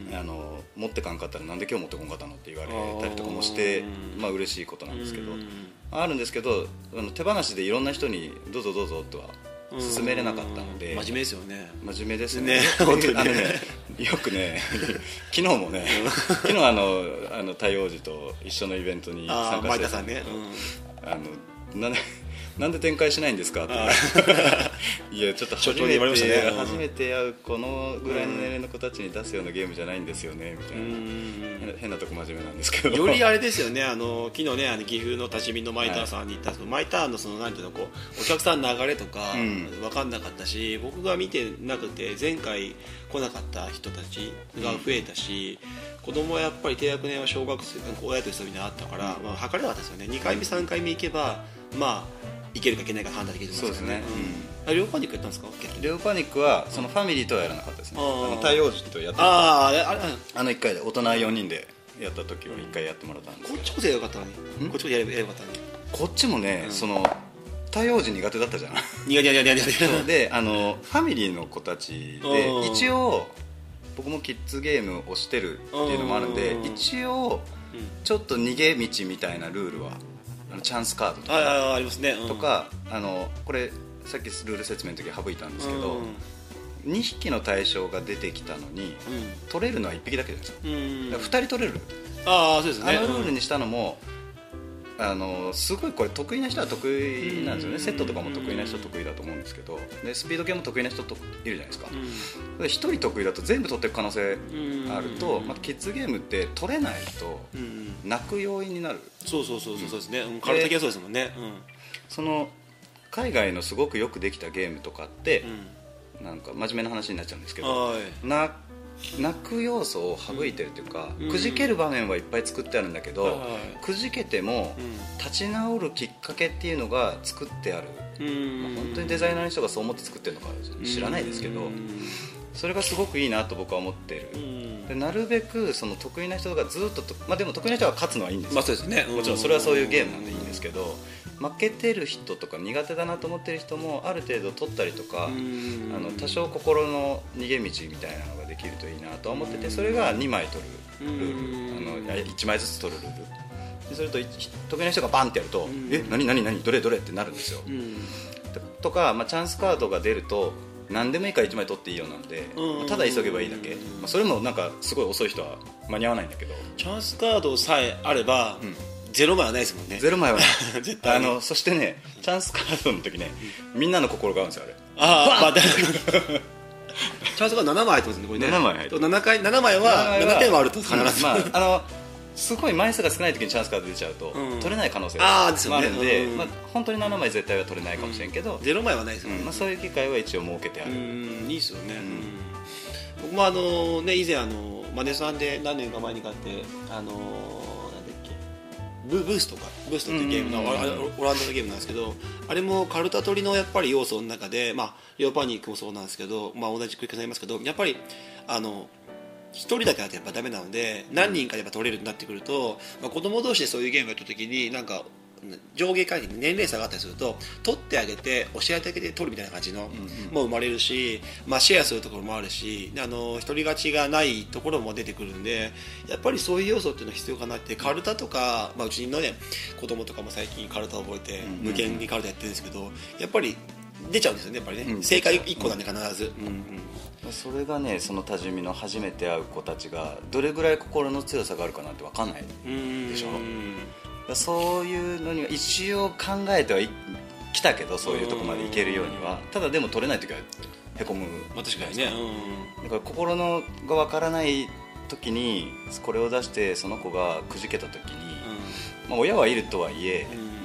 Speaker 4: あの持ってかんかったらなんで今日持ってこんかったのって言われたりとかもして、まあ嬉しいことなんですけど、うん、あるんですけど、あの手放しでいろんな人にどうぞどうぞとは勧めれなかったので。
Speaker 3: 真面目ですよね。
Speaker 4: 真面目ですね。
Speaker 3: ね本当にね、
Speaker 4: あのねよくね昨日もね昨日あのあの太陽寺と一緒のイベントに参加してたんですけど、あのなんでなんで展開しないんですかっていやちょっと初めて、ね、初めて会うこのぐらいの年齢の子たちに出すようなゲームじゃないんですよねみたいな、うん変なとこ真面目なんですけど、
Speaker 3: よりあれですよね、あの昨日ねあの岐阜の立ち見のマイターさんに行ったんですけど、はい、マイターのそのなんていうのこうお客さんの流れとか分かんなかったし、うん、僕が見てなくて前回来なかった人たちが増えたし、うん、子供はやっぱり低学年は小学生親と一緒にあったから、うんまあ、測れなかったですよね。にかいめさんかいめ行けばまあいけるかいけないか判断できると思いますよね。そうですね、うん、レオパニックやったんですか？
Speaker 4: レオパニックはそのファミリーとはやらなかったですね。あの太陽寺とやって
Speaker 3: ああれあれ
Speaker 4: あのいっかいで大人よにんでやった時はいっかいやってもらったんですけど、
Speaker 3: こっちこそやればよかったのにこっちこそやればよかったのに
Speaker 4: こっちもね、うん、その太陽寺苦手だったじゃん。
Speaker 3: 苦手苦手苦手
Speaker 4: であのファミリーの子たちで一応僕もキッズゲームをしてるっていうのもあるんで、一応ちょっと逃げ道みたいなルールはあのチャンスカードとか
Speaker 3: あ, ありますね、うん、
Speaker 4: とかあのこれさっきルール説明の時省いたんですけど、うん、にひきの対象が出てきたのに、うん、取れるのはいっぴきだけですよ、うん、だからふたり取れる。
Speaker 3: ああそうですね。
Speaker 4: あのルールにしたのも、うん、あのすごいこれ得意な人は得意なんですよね、うん、セットとかも得意な人は得意だと思うんですけど、でスピード系も得意な人といるじゃないですか、うん、でひとり得意だと全部取っていく可能性あると、まあ、キッズゲームって取れないと泣く要因になる。
Speaker 3: そうそうそうそうですね、うん、体的はそうですもんね、うん、
Speaker 4: その海外のすごくよくできたゲームとかって、うん、なんか真面目な話になっちゃうんですけど、な泣く要素を省いてるというか、うん、くじける場面はいっぱい作ってあるんだけど、はい、くじけても、うん、立ち直るきっかけっていうのが作ってある、うんまあ、本当にデザイナーの人がそう思って作ってるのか知らないですけど、うん、それがすごくいいなと僕は思っている、うん、でなるべくその得意な人がずっとと、まあ、でも得意な人が勝つのはいいんですよ、
Speaker 3: まあそうですね、
Speaker 4: もちろんそれはそういうゲームなんでいいんですけど、負けてる人とか苦手だなと思ってる人もある程度取ったりとか、あの多少心の逃げ道みたいなのができるといいなと思ってて、それがにまい取るルール、あのいちまいずつ取るルールで、それと得意な人がバンってやるとえ何何何どれどれってなるんですよ。とか、まあ、チャンスカードが出ると何でもいいからいちまい取っていいようなんで、まあ、ただ急げばいいだけ、まあ、それもなんかすごい遅い人は間に合わないんだけど、
Speaker 3: チャンスカードさえあれば、うんゼロまいはないですもんね。
Speaker 4: ゼロまいはない絶対あのそしてねチャンスカードの時ね、うん、みんなの心が合うんですよあれ。
Speaker 3: ああ、まあ、チャンスカードななまいってことですねこれね。
Speaker 4: ななまい入ってる。
Speaker 3: ななかいななまいはななてんはあると必ず、
Speaker 4: まあ、あのすごい枚数が少ない時にチャンスカード出ちゃうと、うん、取れない可能性があるんで、まあ、本当にななまい絶対は取れないかもしれんけど、
Speaker 3: うん、ゼロまいはないですよね、
Speaker 4: うんまあ、そういう機会は一応設けてある。
Speaker 3: うんいいですよね、うん、僕もあの、ね、以前あのマネさんで何年か前に買ってあのブースとかブーストっていうゲームの、うんうんうん、オランダのゲームなんですけど、あれもカルタ取りのやっぱり要素の中で、まあ、レオパニックもそうなんですけど、まあ、同じ繰り返しになりますけど、やっぱりあのひとりだけだとやっぱダメなので何人かでやっぱ取れるようになってくると、まあ、子供同士でそういうゲームをやった時になんか上下関係に年齢差があったりすると取ってあげて教えてあげて取るみたいな感じの、うんうん、もう生まれるし、まあ、シェアするところもあるし、あの一人勝ちがないところも出てくるんで、やっぱりそういう要素っていうのは必要かなって。カルタとか、まあ、うちの、ね、子供とかも最近カルタを覚えて無限にカルタやってるんですけど、やっぱり出ちゃうんですよねやっぱりね、うん、正解いっこなんで必ず、うん
Speaker 4: うん、それがねその多治見の初めて会う子たちがどれぐらい心の強さがあるかなんて分かんないでしょ。そういうのには一応考えてはきたけど、そういうとこまでいけるようには、ただでも取れないときはへこむ、
Speaker 3: まあ、確かにね、
Speaker 4: うん、だから心のが分からない時にこれを出してその子がくじけた時に、うんまあ、親はいるとはいえ、うん、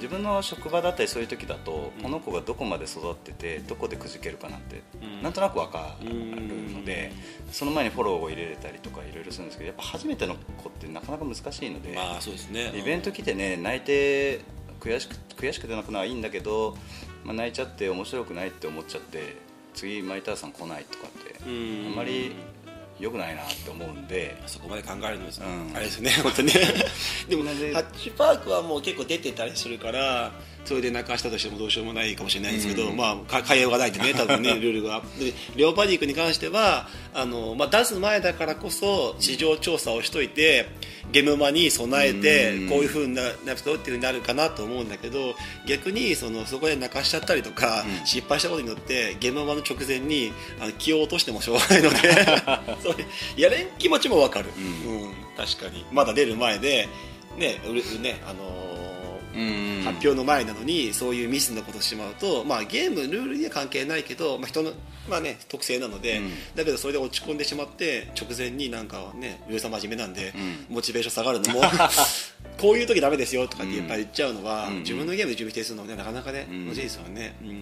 Speaker 4: 自分の職場だったりそういう時だと、うん、この子がどこまで育っててどこでくじけるかなんて、うん、なんとなく分かるので、うん、その前にフォローを入れれたりとかいろいろするんですけど、やっぱ初めての子ってなかなか難しいので、
Speaker 3: まあそうですね、
Speaker 4: イベント来てね泣いて悔しく悔しくて泣くのはいいんだけど、まあ、泣いちゃって面白くないって思っちゃって次マイターさん来ないとかってあんまり良くないなって思うんで、
Speaker 3: そこまで考えるのですね、
Speaker 4: うん、
Speaker 3: あれですね本当にでもハッチパークはもう結構出てたりするから、それで泣かしたとしてもどうしようもないかもしれないんですけど、うん、まあ変えようがないってね多分ねルールがでレオパニックに関してはあの、まあ、出す前だからこそ市場調査をしといてゲームマに備えてこういう風になるっていう風になるかなと思うんだけど、逆に そのそこで泣かしちゃったりとか、うん、失敗したことによってゲームマの直前にあの気を落としてもしょうがないのでそれやれん気持ちも分かる、うんうん、確かにまだ出る前でね、うるねあのーうん、発表の前なのにそういうミスのことをしてしまうと、まあ、ゲームルールには関係ないけど、まあ、人の、まあね、特性なので、うん、だけどそれで落ち込んでしまって直前になんかね上さん真面目なんで、うん、モチベーション下がるのもこういう時ダメですよとかってやっぱり言っちゃうのは、うん、自分のゲームで準備否定するのも、ね、なかなかね難しいですよね、うん、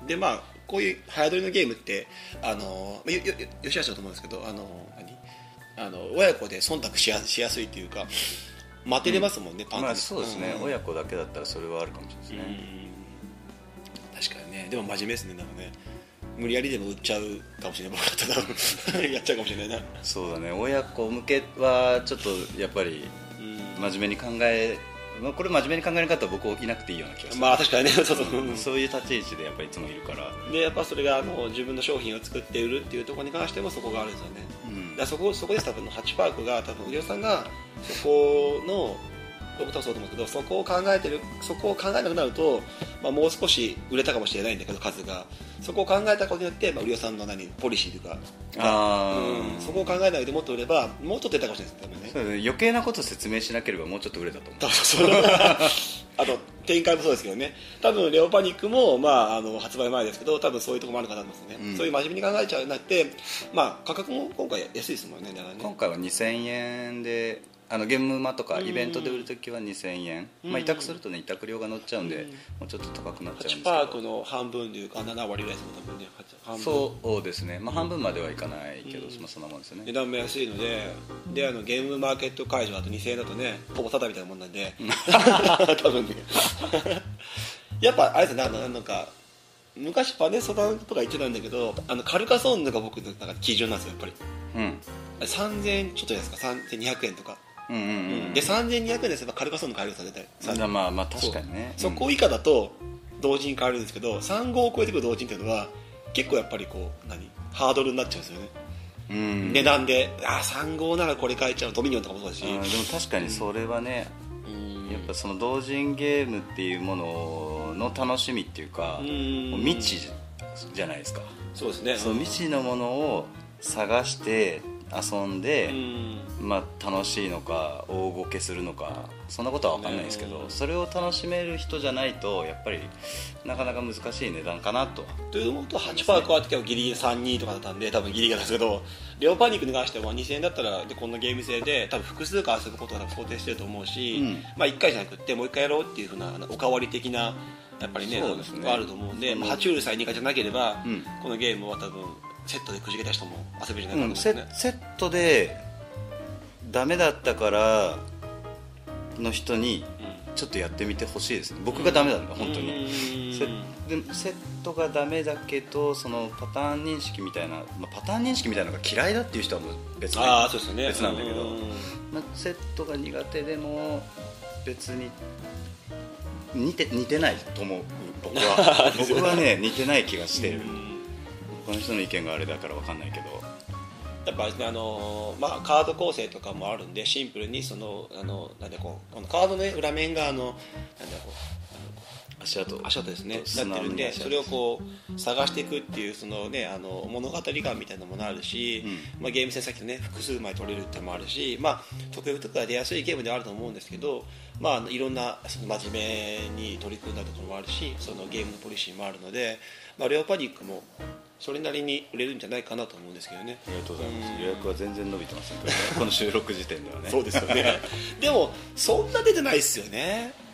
Speaker 3: でまあこういう早撮りのゲームってあのよよよ吉橋だと思うんですけどあの何あの親子で忖度しや、しやすいっていうか待てれますもんね、うん、パンと、
Speaker 4: まあ、そうですね、うん、親子だけだったらそれはあるかもしれないですね、
Speaker 3: うん、確かにね。でも真面目ですね、なんかね無理やりでも売っちゃうかもしれない僕だったらやっちゃうかもしれないな。そうだね、
Speaker 4: 親子向けはちょっとやっぱり真面目に考え、まあ、これ真面目に考えなかったら僕いなくていいような気がする。
Speaker 3: まあ確かにねそうそう
Speaker 4: そういう立ち位置でやっぱりいつもいるから
Speaker 3: で、やっぱそれがあの自分の商品を作って売るっていうところに関してもそこがあるんですよね、うん、だからそこそこです。多分のハッチパークが多分上尾さんがそこの僕とはそうと思うんですけど、そこを考えてるそこを考えなくなると、まあ、もう少し売れたかもしれないんだけど数がそこを考えたことによって、まあ、売りさんの何ポリシーというかあ、うん、そこを考えないでもっと売ればもっと出たかもしれないですね。
Speaker 4: そうですね、余計なこと説明しなければもうちょっと売れたと思う。
Speaker 3: あと展開もそうですけどね、多分レオパニックも、まあ、あの発売前ですけど多分そういうところもあるかなと思いますね、うん、そういう真面目に考えちゃうなって、まあ、価格も今回安いですもんね。だからね
Speaker 4: 今回はにせんえんであのゲームマとかイベントで売るときはにせんえん、まあ、委託するとね委託料が乗っちゃうんで、うん、もうちょっと高くなっちゃうんですけど、
Speaker 3: ハッチパークの半分というかななわりぐらいですもん多分ね。半分
Speaker 4: そうですね、まあ、半分まではいかないけど、うん、まあ、そんなもんですよね。
Speaker 3: 値段も安いので、であのゲームマーケット会場だとにせんえんだとねほぼタダみたいなもんなんで多分ねやっぱあれですね、なんか昔パネソダンとか言ってたんだけど、あのカルカソンヌが僕の中で基準なんですよやっぱり、うん、さんぜんえんちょっとじゃないですか、さんぜんにひゃくえんとか、うんうんうん、でさんぜんにひゃくえんですればカルカソンヌ買えるんですよ絶対。
Speaker 4: まあまあ確かにね、
Speaker 3: そこ以下だと同時に買えるんですけど、さん号を超えてくる同時っていうのは結構やっぱりこう何ハードルになっちゃうんですよね、うん、値段であさん号ならこれ買えちゃう、ドミニオンとかもそうだし、でも
Speaker 4: 確かにそれはね、うん、やっぱその同人ゲームっていうものの楽しみっていうか、うん、もう未知じゃないですか。
Speaker 3: そうですね、
Speaker 4: その未知のものを探して遊んで、うん、まあ、楽しいのか大ごけするのかそんなことは分かんないですけど、ね、それを楽しめる人じゃないとやっぱりなかなか難しい値段かなと。
Speaker 3: というのとハッチパークはギリギリさんにとかだったんで多分ギリギリなんですけど、レオパニックに関してはにせんえんだったらでこんなゲーム性で多分複数回遊ぶことが想定してると思うし、うん、まあ、いっかいじゃなくってもういっかいやろうっていう風なおかわり的なやっぱり ね, ねあると思うんで、まあ、爬虫類さえにかいじゃなければ、うん、このゲームは多分セットでくじけた人も遊べるんじゃないかと思うんですね、
Speaker 4: うん、セ, セットでダメだったからの人にちょっとやってみてほしいですね。僕がダメなんだ、うん、本当にセ, でセットがダメだけどそのパターン認識みたいな、まあ、パターン認識みたいなのが嫌いだっていう人はもう 別,
Speaker 3: あそうですね、
Speaker 4: 別なんだけど、まあ、セットが苦手でも別に似 て, 似てないと思う。僕は僕はね似てない気がしてる。他の人の意見があれだから分かんないけど、
Speaker 3: やっぱ、ね、あのまあ、カード構成とかもあるんでシンプルにそのあのなんでこうこのカードの、ね、裏面があのなんだこう
Speaker 4: 足跡
Speaker 3: 足跡ですねなってるんで、それをこう探していくっていうその、ね、あの物語感みたいなものあるし、うん、まあ、ゲーム性さっきとね複数枚取れるってのもあるし、まあ、得意とか出やすいゲームではあると思うんですけど、まあ、いろんなその真面目に取り組んだところもあるしそのゲームのポリシーもあるので、まあ、レオパニックもそれなりに売れるんじゃないかなと思うんですけどね。
Speaker 4: ありがとうございます。予約は全然伸びてませんけどねこの収録時点ではね
Speaker 3: そうですよねでもそんな出てないですよね。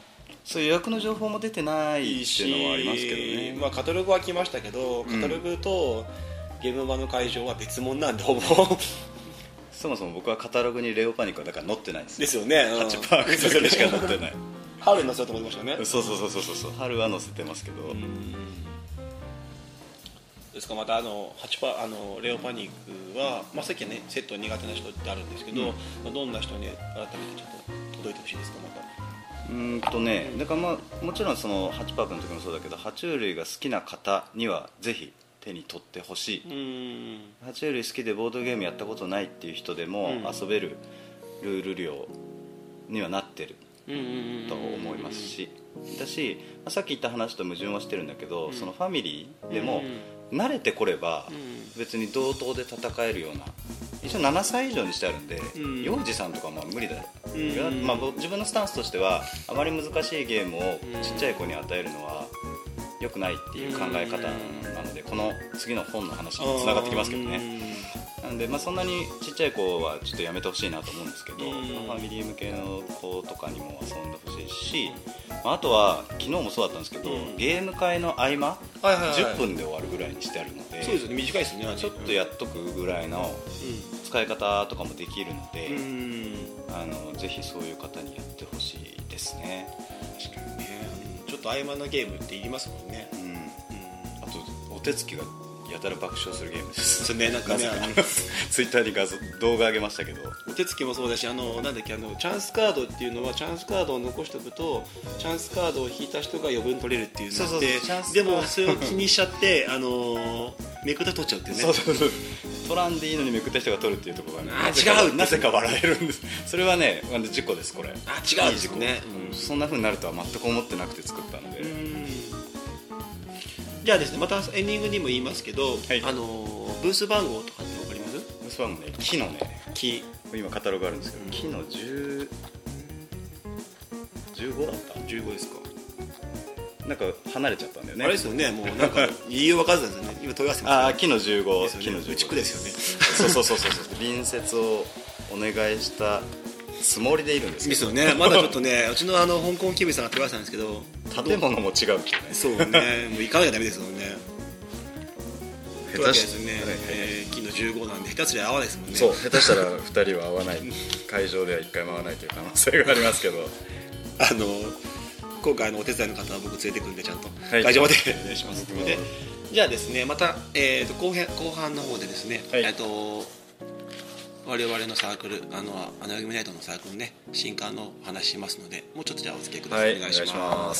Speaker 4: そういう予約の情報も出てないっていうのはありますけどね。
Speaker 3: まあ、カタログは来ましたけど、カタログとゲームマの会場は別物なんで、ほぼ
Speaker 4: そもそも僕はカタログにレオパニックはだから載ってないんですよ。
Speaker 3: ですよね、
Speaker 4: ハチパークだけでしか載ってない
Speaker 3: 春に載せようと思いましたね。
Speaker 4: そうそうそうそうそう、春は載せてますけど、うん
Speaker 3: ですからまたあのハチパあのレオパニックは、まあ、さっきはねセット苦手な人ってあるんですけど、うんまあ、どんな人に改めてちょっと届いてほしいですか。また
Speaker 4: うーんとね、だからまあもちろんそのハチパークの時もそうだけど、爬虫類が好きな方にはぜひ手に取ってほしい。うん爬虫類好きでボードゲームやったことないっていう人でも遊べるルール量にはなってると思いますし、だし、まあ、さっき言った話と矛盾はしてるんだけど、うん、そのファミリーでも慣れてこれば別に同等で戦えるような、一応ななさい以上にしてあるんで、うん、幼児さんとかも無理だよ、うんまあ、自分のスタンスとしてはあまり難しいゲームをちっちゃい子に与えるのは良くないっていう考え方なので、この次の本の話につながってきますけどね。なんで、まあ、そんなにちっちゃい子はちょっとやめてほしいなと思うんですけど、まあ、ファミリー向けの子とかにも遊んでほしいし、まあ、あとは昨日もそうだったんですけど、ゲーム会の合間、はいはいはい、じゅっぷんで終わるぐらいにしてあるので、
Speaker 3: そうですよね、短いですね。
Speaker 4: ちょっとやっとくぐらいの使い方とかもできるので、うん、あのぜひそういう方にやってほしいですね。
Speaker 3: 確かにね、ちょっと合間のゲームっていりますもんね。うんうん、
Speaker 4: あとお手つきがやたら爆笑するゲームです。
Speaker 3: それね、なんかね、
Speaker 4: ツイッターに画像動画上げましたけど、
Speaker 3: お手つきもそうだし、あのなんだっけ、あのチャンスカードっていうのはチャンスカードを残しておくとチャンスカードを引いた人が余分取れるっていうので、でもそれを気にしちゃってあのめくった取っちゃうっていうね。
Speaker 4: そうそうそう、取らんでいいのにめくった人が取るっていうところがね、
Speaker 3: あ違う、
Speaker 4: なぜか笑えるんです。それはね、事故です。これ
Speaker 3: あ違うですね、
Speaker 4: うん、そんな風になるとは全く思ってなくて作ったので。
Speaker 3: じゃあですね、またエンディングにも言いますけど、はい、あのブース番号とかって分かります？
Speaker 4: ブース番号ね、木のね、
Speaker 3: 木、
Speaker 4: 今カタログあるんですけど、うん、木のじゅう、じゅうごだった？
Speaker 3: じゅうごですか。
Speaker 4: なんか離れちゃったんだよね。
Speaker 3: あれですよね、もうなんか言いよう分からずですよね。今問い合わせてます、ね。
Speaker 4: ああ、木のじゅうご、
Speaker 3: ね、木のじゅうご、うちくですよね。
Speaker 4: そうそうそうそうそう、隣接をお願いしたつもりでいるんですけど。
Speaker 3: ですよね。まだちょっとね、うちのあの香港キムさんが問い合わせたんですけど、
Speaker 4: 建物も違う木ね。
Speaker 3: そうね、もう行かなきゃダメですよね。下手ですね、えー、木のじゅうごなんで下手すりゃ合わないですもんね。
Speaker 4: そう、下手したらふたりは合わない、会場ではいっかいも合わないという可能性がありますけど、
Speaker 3: あの今回のお手伝いの方は僕連れてくるんでちゃんと会場までお願いしますので、じゃあですね、また、えー、と後編後半の方でですね、はい、えーと我々のサークル、あのアナログミナイトのサークルね、新刊の話しますので、もうちょっとじゃあお付き合いください。はい、お願いします。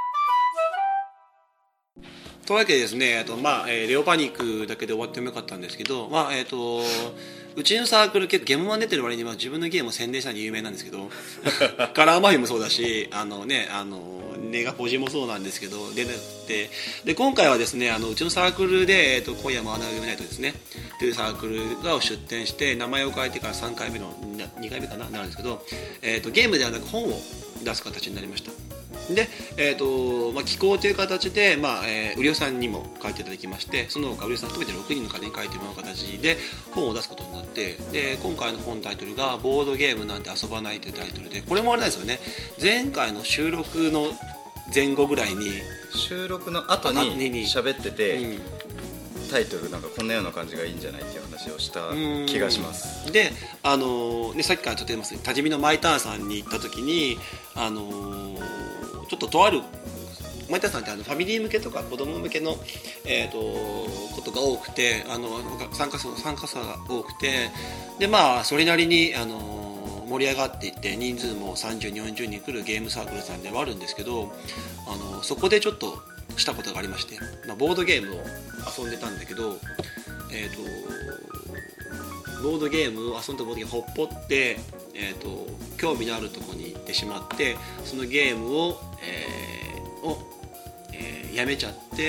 Speaker 3: というわけでですね、とまあえー、レオパニックだけで終わってもよかったんですけど、まあえー、とうちのサークル結構ゲームマン出てる割には自分のゲームを宣伝したのに有名なんですけどカラーマフィンもそうだし、あのね、あのネガポジもそうなんですけど、ででで今回はですね、あのうちのサークルで、えー、と今夜もアナログミナイトですねというサークルが出展して、名前を変えてからさんかいめのにかいめかななるんですけど、えー、とゲームではなく本を出す形になりました。で、えーとまあ、寄稿という形で、まあえー、売りさんにも書いていただきまして、その他売りさん含めてろくにんの方に書いてもらう形で本を出すことになって、で今回の本タイトルがボードゲームなんて遊ばないというタイトルで、これもあれなんですよね、前回の収録の前後ぐらいに
Speaker 4: 収録の後に喋ってて、うん、タイトルなんかこんなような感じがいいんじゃないっていう話をした気がします。
Speaker 3: で、あのーね、さっきからちょっと言います多治見のマイターンさんに行った時に、あのー、ちょっととあるマイターンさんってあのファミリー向けとか子供向けの、えー、とことが多くて、あの参加者参加者が多くて、でまあそれなりに、あのー盛り上がっていって、人数もさんじゅうにんよんじゅうにん来るゲームサークルさんではあるんですけど、あのそこでちょっとしたことがありまして、まあ、ボードゲームを遊んでたんだけど、えー、とボードゲームを遊んだボードゲームをほっぽって、えー、と興味のあるところに行ってしまって、そのゲームを、えーをえー、やめちゃって、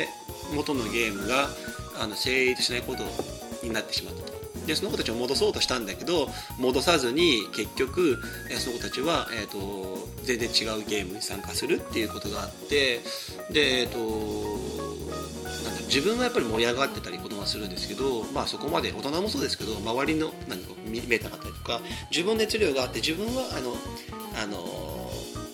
Speaker 3: 元のゲームがあの成立しないことになってしまったと。でその子たちを戻そうとしたんだけど、戻さずに結局その子たちは、えー、と全然違うゲームに参加するっていうことがあって、で、えー、となんだ自分はやっぱり盛り上がってたりことがするんですけど、まあ、そこまで大人もそうですけど、周りの何か見えなかったりとか、自分熱量があって自分はあのあの手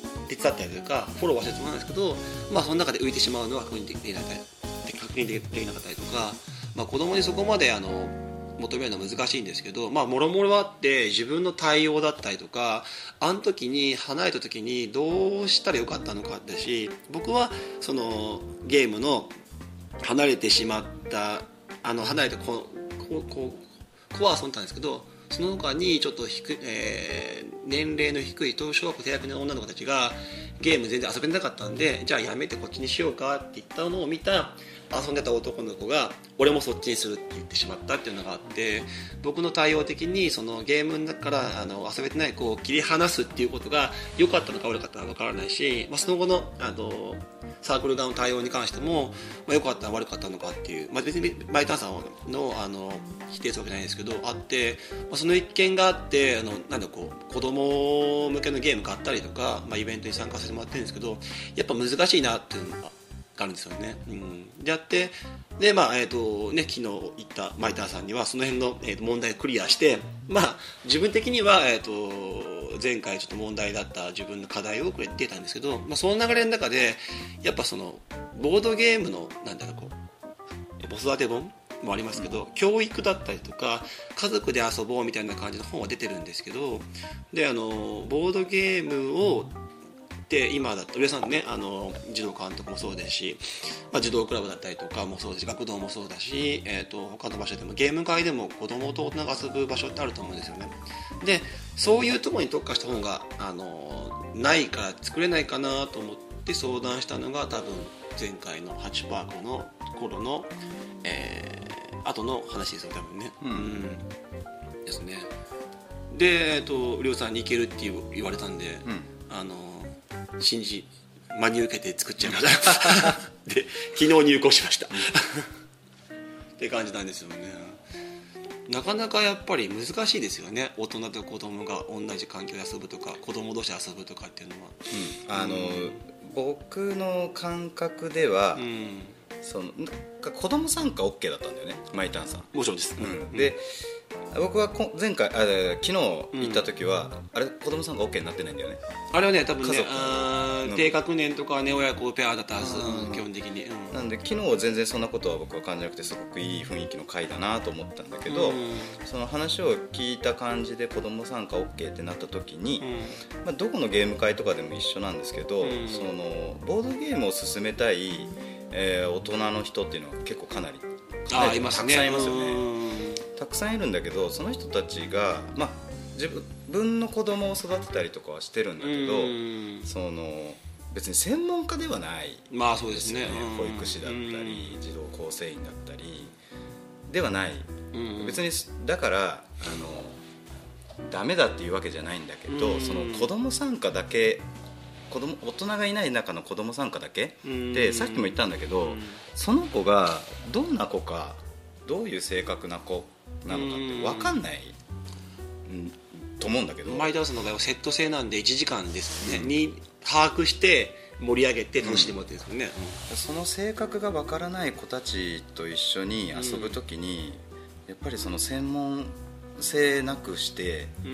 Speaker 3: 伝ったりとかフォローはしてると思うんですけど、まあ、その中で浮いてしまうのは確認できなかったり確認できなかったりとか、まあ、子供にそこまであの求めるのは難しいんですけど、まあ、もろもろあって自分の対応だったりとかあの時に離れた時にどうしたらよかったのかだし、僕はそのゲームの離れてしまったあの離れてこここ子は遊んだんですけど、その他にちょっと低い、えー、年齢の低い小学校低学年の女の子たちがゲーム全然遊べなかったんで、じゃあやめてこっちにしようかって言ったのを見た遊んでた男の子が俺もそっちにするって言ってしまったっていうのがあって、僕の対応的にそのゲームからあの遊べてない子を切り離すっていうことが良かったのか悪かったのか分からないし、まあ、その後のあのサークル側の対応に関しても、まあ、良かったのか悪かったのかっていう、まあ、別にマイタンさんのあの否定するわけじゃないですけどあって、まあ、その一件があってあのなんだこう子供向けのゲーム買ったりとか、まあ、イベントに参加させてもらってるんですけど、やっぱ難しいなっていうのがあるんですよね。うん、であってで、まあえーとね、昨日言ったマイターさんにはその辺の、えーと問題をクリアして、まあ、自分的には、えーと前回ちょっと問題だった自分の課題をくれてたんですけど、まあ、その流れの中でやっぱそのボードゲームのなんだろうこう子育て本もありますけど、教育だったりとか家族で遊ぼうみたいな感じの本は出てるんですけど、であのボードゲームをで今だった上さんねあの児童監督もそうですし、まあ、児童クラブだったりとかもそうですし学童もそうだし、えー、と他の場所でもゲーム会でも子供と大人が遊ぶ場所ってあると思うんですよね。でそういうところに特化した本があのないから作れないかなと思って相談したのが多分前回のはちパークの頃の、えー、後の話ですよ多分ね、うんうん、ですね。で、えー、とりょうさんに行けるって言われたんで、うん、あの信じ真に受けて作っちゃいましたで昨日入校しましたって感じなんですよね。なかなかやっぱり難しいですよね、大人と子供が同じ環境で遊ぶとか子供同士で遊ぶとかっていうのは、うん、
Speaker 4: あの、うん、僕の感覚では、うん、その子供参加 OK だったんだよねマイタンさん。
Speaker 3: もちろんです、
Speaker 4: うん、で僕は前回あ昨日行った時は、うん、あれ子供参加 OK になってないんだよね。
Speaker 3: あれはね多分ねあ低学年とかね親子ペアだったはず、うん、基本的に、うん、
Speaker 4: なんで昨日は全然そんなことは僕は感じなくてすごくいい雰囲気の会だなと思ったんだけど、うん、その話を聞いた感じで子供参加 OK ってなった時に、うんまあ、どこのゲーム会とかでも一緒なんですけど、うん、そのボードゲームを進めたい、えー、大人の人っていうのは結構かなり
Speaker 3: ああいますね、
Speaker 4: たくさんいますよね。たくさんいるんだけどその人たちが、まあ、自分の子供を育てたりとかはしてるんだけど、その別に専門家ではない、
Speaker 3: まあそうですね、
Speaker 4: 保育士だったり児童構成員だったりではない、別にだからあのダメだっていうわけじゃないんだけど、その子供参加だけ子供大人がいない中の子供参加だけで、さっきも言ったんだけどその子がどんな子かどういう性格な子なのかって分かんない、うん、と思うんだけど、
Speaker 3: マイダースの場合はセット制なんでいちじかんですね、うん、に把握して盛り上げて楽しんでもらってるんですよね、
Speaker 4: うん、その性格が分からない子たちと一緒に遊ぶときに、うん、やっぱりその専門性なくして、うん、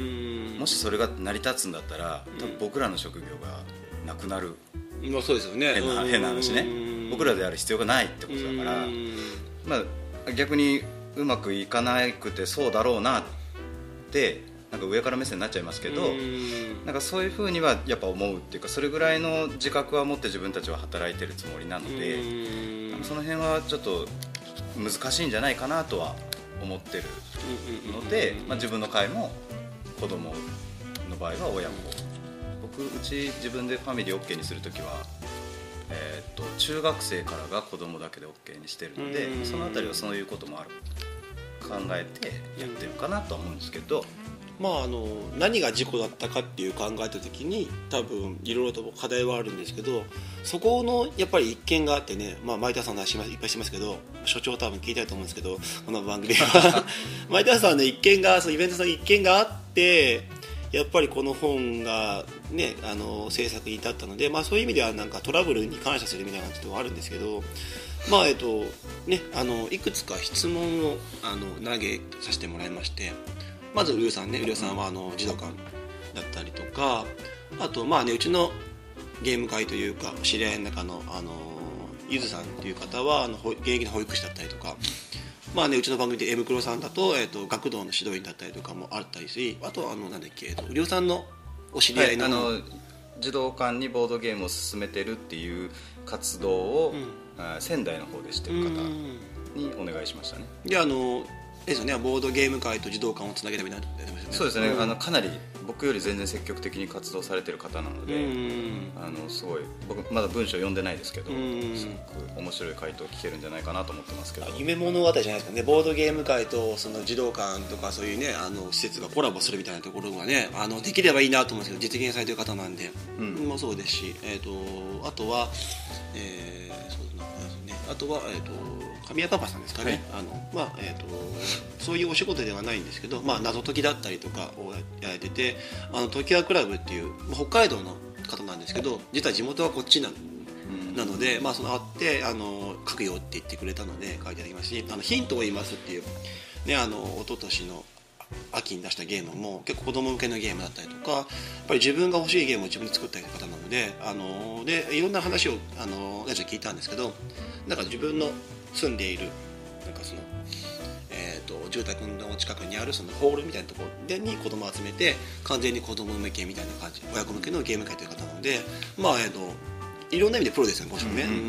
Speaker 4: もしそれが成り立つんだったら多分僕らの職業がなくなる、
Speaker 3: うんまあ、そうですよね、
Speaker 4: 変な、変な話ね、うん、僕らでやる必要がないってことだから、うん、まあ逆にうまくいかなくてそうだろうなってなんか上から目線になっちゃいますけど、なんかそういうふうにはやっぱ思うっていうか、それぐらいの自覚は持って自分たちは働いてるつもりなので、その辺はちょっと難しいんじゃないかなとは思ってるので、まあ、自分の会も子供の場合は親子、僕うち自分でファミリー OK にするときはえー、と中学生からが子供だけで OK にしてるので、そのあたりはそういうこともある考えてやってるかなとは思うんですけど、
Speaker 3: まあ、あの何が事故だったかっていう考えた時に多分いろいろと課題はあるんですけど、そこのやっぱり一件があってね、まあ、前田さんの話いっぱいしてますけど所長多分聞いたいと思うんですけど、この番組は前田さんの一件がそのイベントさんの一件があってやっぱりこの本が、ね、あの制作に至ったので、まあ、そういう意味ではなんかトラブルに感謝するみたいな感じはあるんですけど、まあえっとね、あのいくつか質問をあの投げさせてもらいまして、まずうりょうさんね、うりょうさんはあの児童館だったりとか、あとまあねうちのゲーム会というか知り合いの中の、あのゆずさんという方はあの現役の保育士だったりとか、まあね、うちの番組で M クロさんだと、えー、と学童の指導員だったりとかもあったりし、あとはあのなんだっけ、えー、とりょうさんのお知り合いの、
Speaker 4: はい、あの児童館にボードゲームを進めてるっていう活動を、うん、仙台の方でしてる方にお願いしましたね。
Speaker 3: であのですよね、ボードゲーム会と児童館をつなげたみたいな、ね、
Speaker 4: そうですね、うん、あのかなり僕より全然積極的に活動されてる方なので、うん、あのすごい僕まだ文章読んでないですけど、うん、すごく面白い回答聞けるんじゃないかなと思ってますけど、
Speaker 3: 夢物語じゃないですかね。ボードゲーム会とその児童館とかそういうね、あの施設がコラボするみたいなところがね、あのできればいいなと思うんですけど、実現されてる方なんで、うん、もそうですし、えー、とあとは、えー、そうですね、あとは、えー、と神谷パパさんですかね、はい、あのまあえー、とそういうお仕事ではないんですけど、まあ、謎解きだったりとかをやられてて、あのトキワクラブっていう、まあ、北海道の方なんですけど、実は地元はこっちなの、うん、なので、まあ、その会ってあの書くよって言ってくれたので書いていただきますし、あのヒントを言いますっていう、ね、あの一昨年の秋に出したゲームも結構子供向けのゲームだったりとか、やっぱり自分が欲しいゲームを自分で作ったり方なので、あのでいろんな話をあのラジオ聞いたんですけど、なんか自分の住んでいるなんかその、えー、と住宅の近くにあるそのホールみたいなところでに子供を集めて完全に子供向けみたいな感じ、親子向けのゲーム会という方なので、まあえー、といろんな意味でプロですよね、もちろんね、うんうん、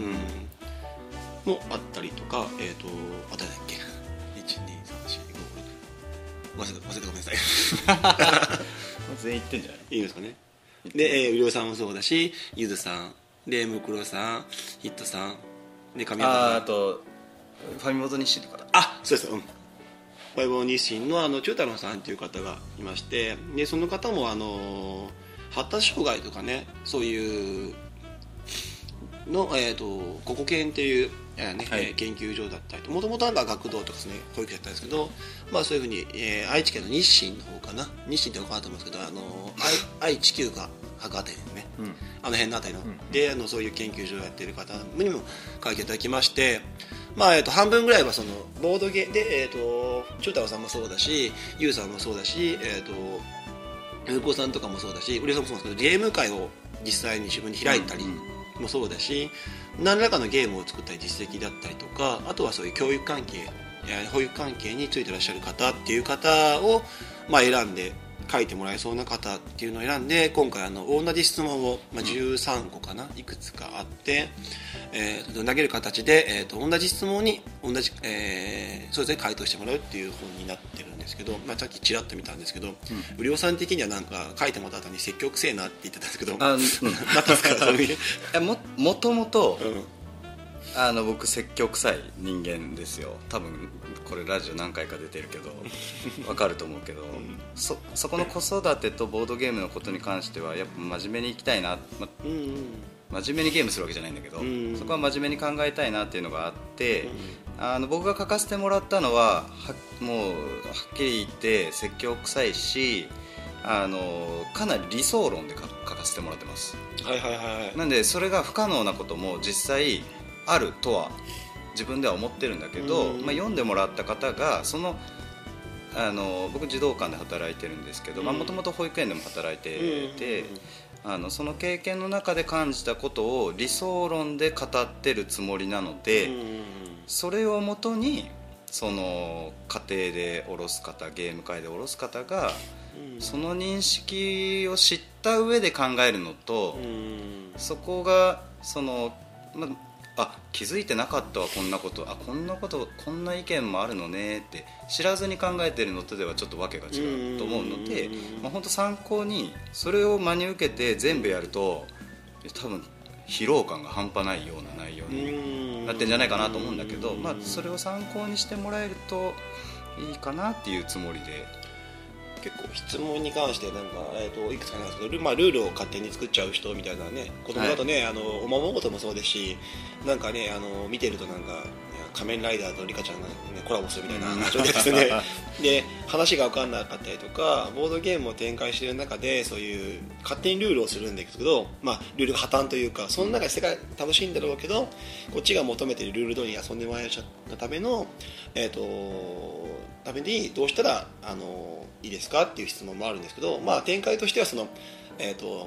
Speaker 3: もあったりとか、えー、とあとだっけいちにさんしごろく忘れた忘れたごめんなさい
Speaker 4: 全員言ってんじゃない
Speaker 3: いいですかね。で、えー、うりょうさんもそうだし、ゆずさんでムクロさん、ヒットさんで神谷さん、
Speaker 4: ああとファミモト日清の方、
Speaker 3: あ、そうです、うん、ファイボー日清のあの中太郎さんという方がいまして、でその方もあの発達障害とかね、そういうの、えー、とココケンっていう、えーね、はい、研究所だったりと、もともとは学童とかですね、保育所だったんですけど、まあ、そういうふうに、えー、愛知県の日清の方かな、日清って分かると思うんですけど、あの愛知旧が博あたりのね、うん、あの辺のあたりの、うん、であのそういう研究所をやっている方にも書いていただきまして、まあえー、と半分ぐらいはそのボードゲーで、えー、と中太郎さんもそうだし、ユウさんもそうだし、えー、と有効さんとかもそうだし、浦さんもそうなんですけど、ゲーム会を実際に自分で開いたりもそうだし、うん、何らかのゲームを作ったり実績だったりとか、あとはそういう教育関係、保育関係についていらっしゃる方っていう方を、まあ、選んで書いてもらえそうな方っていうのを選んで、今回あの同じ質問を、まあ、じゅうさんこかな、いくつかあって、えー、投げる形で、えー、と同じ質問に同じ、えー、それぞれ回答してもらうっていう本になってるんですけど、まあ、さっきちらっと見たんですけど、うん、うりょうさん的にはなんか書いてもらった後に積極性なって言ってたんですけど、あ、うん、なったんですかそういうい
Speaker 4: や も, もともと、うんあの僕説教臭い人間ですよ。多分これラジオ何回か出てるけど分かると思うけど、うん、そ, そこの子育てとボードゲームのことに関してはやっぱ真面目にいきたいな、まうんうん、真面目にゲームするわけじゃないんだけど、うんうん、そこは真面目に考えたいなっていうのがあって、うん、あの僕が書かせてもらったのははもうはっきり言って説教臭いし、あのかなり理想論で書かせてもらってます、
Speaker 3: はいはいはい、
Speaker 4: なんでそれが不可能なことも実際あるとは自分では思ってるんだけど、まあ、読んでもらった方がそのあの僕児童館で働いてるんですけど、もともと保育園でも働いてて、あのその経験の中で感じたことを理想論で語ってるつもりなので、それをもとにその家庭でおろす方、ゲーム会でおろす方がその認識を知った上で考えるのと、そこがその、まあ、気づいてなかったわこんなこと、あこんなことこんな意見もあるのねって知らずに考えてるのとではちょっとわけが違うと思うので、まあ、本当参考にそれを真に受けて全部やると多分疲労感が半端ないような内容になってんじゃないかなと思うんだけど、まあ、それを参考にしてもらえるといいかなっていうつもりで。
Speaker 3: 結構質問に関してなんか、えー、といくつかなんですけど、まあ、ルールを勝手に作っちゃう人みたいなね、子供だとね、はい、あのおままごともそうですし、なんかねあの見てるとなんか仮面ライダーとリカちゃんが、ね、コラボするみたいな話をですねで話が分かんなかったりとか、ボードゲームを展開している中でそういう勝手にルールをするんですけど、まあ、ルールが破綻というか、その中で世界楽しいんだろうけど、こっちが求めているルール通りに遊んでもらえちゃったための、えー、とためにどうしたらあのいいですかっていう質問もあるんですけど、まあ、展開としてはその、えー、と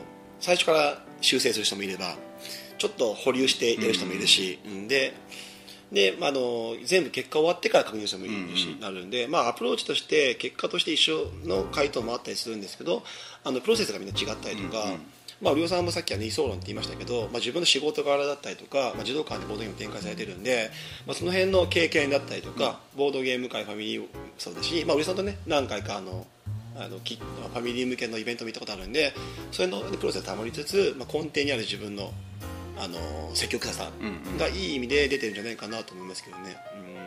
Speaker 3: 最初から修正する人もいればちょっと保留してやる人もいるし、うん、でで、まあ、あの全部結果終わってから確認する人もいるし、うんうん、なるんで、まあ、アプローチとして結果として一緒の回答もあったりするんですけど、あのプロセスがみんな違ったりとか、うんうん、まあ、りょうさんもさっきは二層論って言いましたけど、まあ、自分の仕事柄だったりとか、まあ、児童館でボードゲーム展開されてるんで、まあ、その辺の経験だったりとか、うん、ボードゲーム界ファミリーもそうだし、まあ、りょうさんとね何回かあのあのきファミリー向けのイベント見たことあるんで、それのプロセスを保りつつ、まあ、根底にある自分の、あの積極さがいい意味で出てるんじゃないかなと思いますけどね。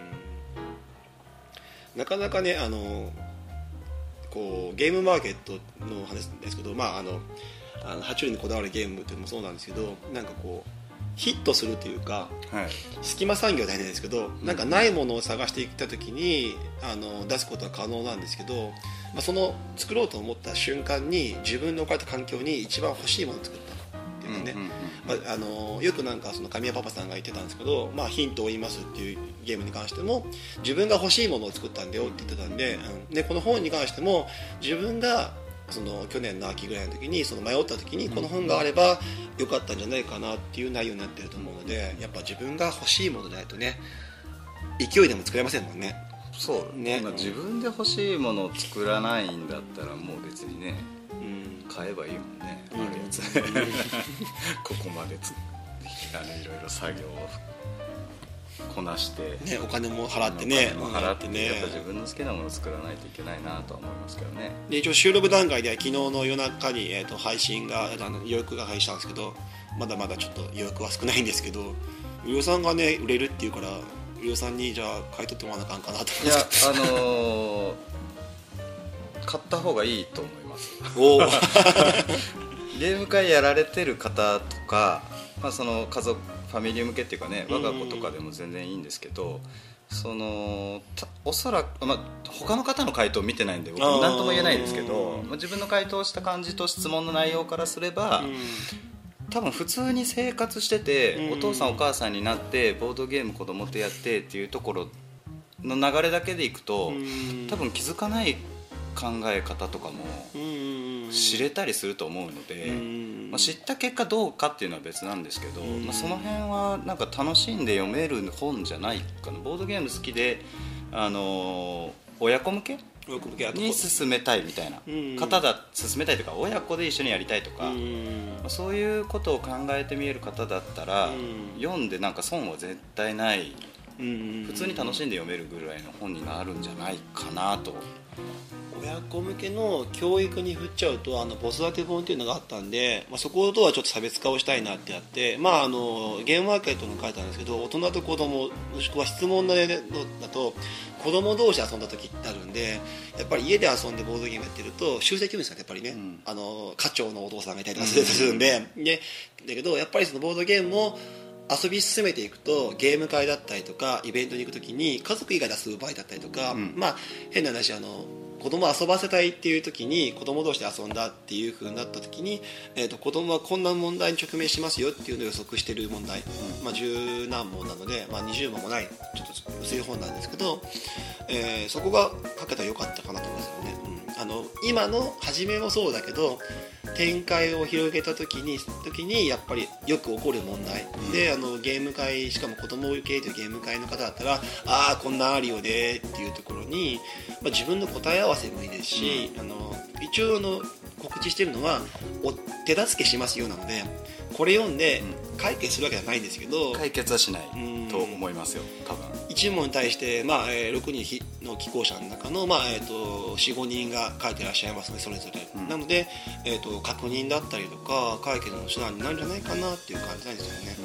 Speaker 3: うん、なかなかね、あのこうゲームマーケットの話ですけど、まああのあの爬虫類にこだわるゲームっていうのもそうなんですけど、なんかこうヒットするというか、はい、隙間産業は大変ですけど、なんかないものを探していった時にあの出すことは可能なんですけど、まあ、その作ろうと思った瞬間に自分の置かれた環境に一番欲しいものを作ったっていうね、うんうんうん、まあ、あのよくなんかその神谷パパさんが言ってたんですけど、まあ、ヒントを言いますっていうゲームに関しても自分が欲しいものを作ったんだよって言ってたんで、うん、でこの本に関しても自分がその去年の秋ぐらいの時にその迷った時にこの本があればよかったんじゃないかなっていう内容になってると思うので、やっぱ自分が欲しいものでないとね勢いでも作れませんもんね。
Speaker 4: そうね、まあ、自分で欲しいものを作らないんだったらもう別にね、うん、買えばいいもんね、うん、あるやつここまでつあのいろいろ作業をこなして、
Speaker 3: ね、お金も払ってね、
Speaker 4: お金も払ってね、やっぱ自分の好きなものを作らないといけないなとは思いますけどね。
Speaker 3: で一応収録段階では昨日の夜中に、えー、と配信があの予約が配信したんですけど、まだまだちょっと予約は少ないんですけど、うりょうさんがね売れるっていうからうりょうさんにじゃあ買い取ってもらわなあかんかなと思って。
Speaker 4: いや、あのー、買った方がいいと思います。
Speaker 3: お
Speaker 4: ゲーム会やられてる方とか、まあ、その家族ファミリー向けっていうかね、我が子とかでも全然いいんですけど、そのおそらく、まあ、他の方の回答を見てないんで僕何とも言えないですけど、まあ、自分の回答した感じと質問の内容からすれば、多分普通に生活してて、お父さんお母さんになってボードゲーム子供とやってっていうところの流れだけでいくと、多分気づかない考え方とかも知れたりすると思うので、まあ、知った結果どうかっていうのは別なんですけど、まあ、その辺はなんか楽しんで読める本じゃないかな。ボードゲーム好きで、あのー、親子向けに進めたいみたいな方だ、進めたいとか親子で一緒にやりたいとか、まあ、そういうことを考えてみえる方だったら読んでなんか損は絶対ない、普通に楽しんで読めるぐらいの本になるんじゃないかなと。
Speaker 3: 親子向けの教育に振っちゃうと、あの子育て本っていうのがあったんで、まあ、そことはちょっと差別化をしたいなってやって、まあ、あのゲームマーケットに書いてあるんですけど、大人と子供もしくは質問のだと子供同士で遊んだ時ってあるんで、やっぱり家で遊んでボードゲームやってると修正気分ですからやっぱりね、うん、あの家長のお父さんがいたりとかするんで、うん、でだけどやっぱりそのボードゲームを遊び進めていくとゲーム会だったりとかイベントに行くときに家族以外で遊ぶ場合だったりとか、うん、まあ変な話、あの子供を遊ばせたいっていう時に子供同士で遊んだっていう風になった時に、えーと、子供はこんな問題に直面しますよっていうのを予測している問題、うん、まあ、十何問なので、まあ、にじゅう問もないちょっと薄い本なんですけど、えー、そこが書けたらよかったかなと思いますよね。うん、あの今の初めもそうだけど展開を広げた時に時にやっぱりよく起こる問題、うん、であのゲーム会、しかも子供受けというゲーム会の方だったら、ああこんなんあるよねっていうところに、まあ、自分の答え合わせもいいですし、うん、あの一応の告知してるのはお手助けしますよなので、これ読んで解決するわけじゃないんですけど、
Speaker 4: 解決はしないと思いますよ多分。
Speaker 3: いち問に対して、まあえー、ろくにんの寄稿者の中の、まあえー、とよん、ごにんが書いてらっしゃいますね、それぞれ、うん、なので、えー、と確認だったりとか解決の手段になるんじゃないかなっていう感じなんですよね。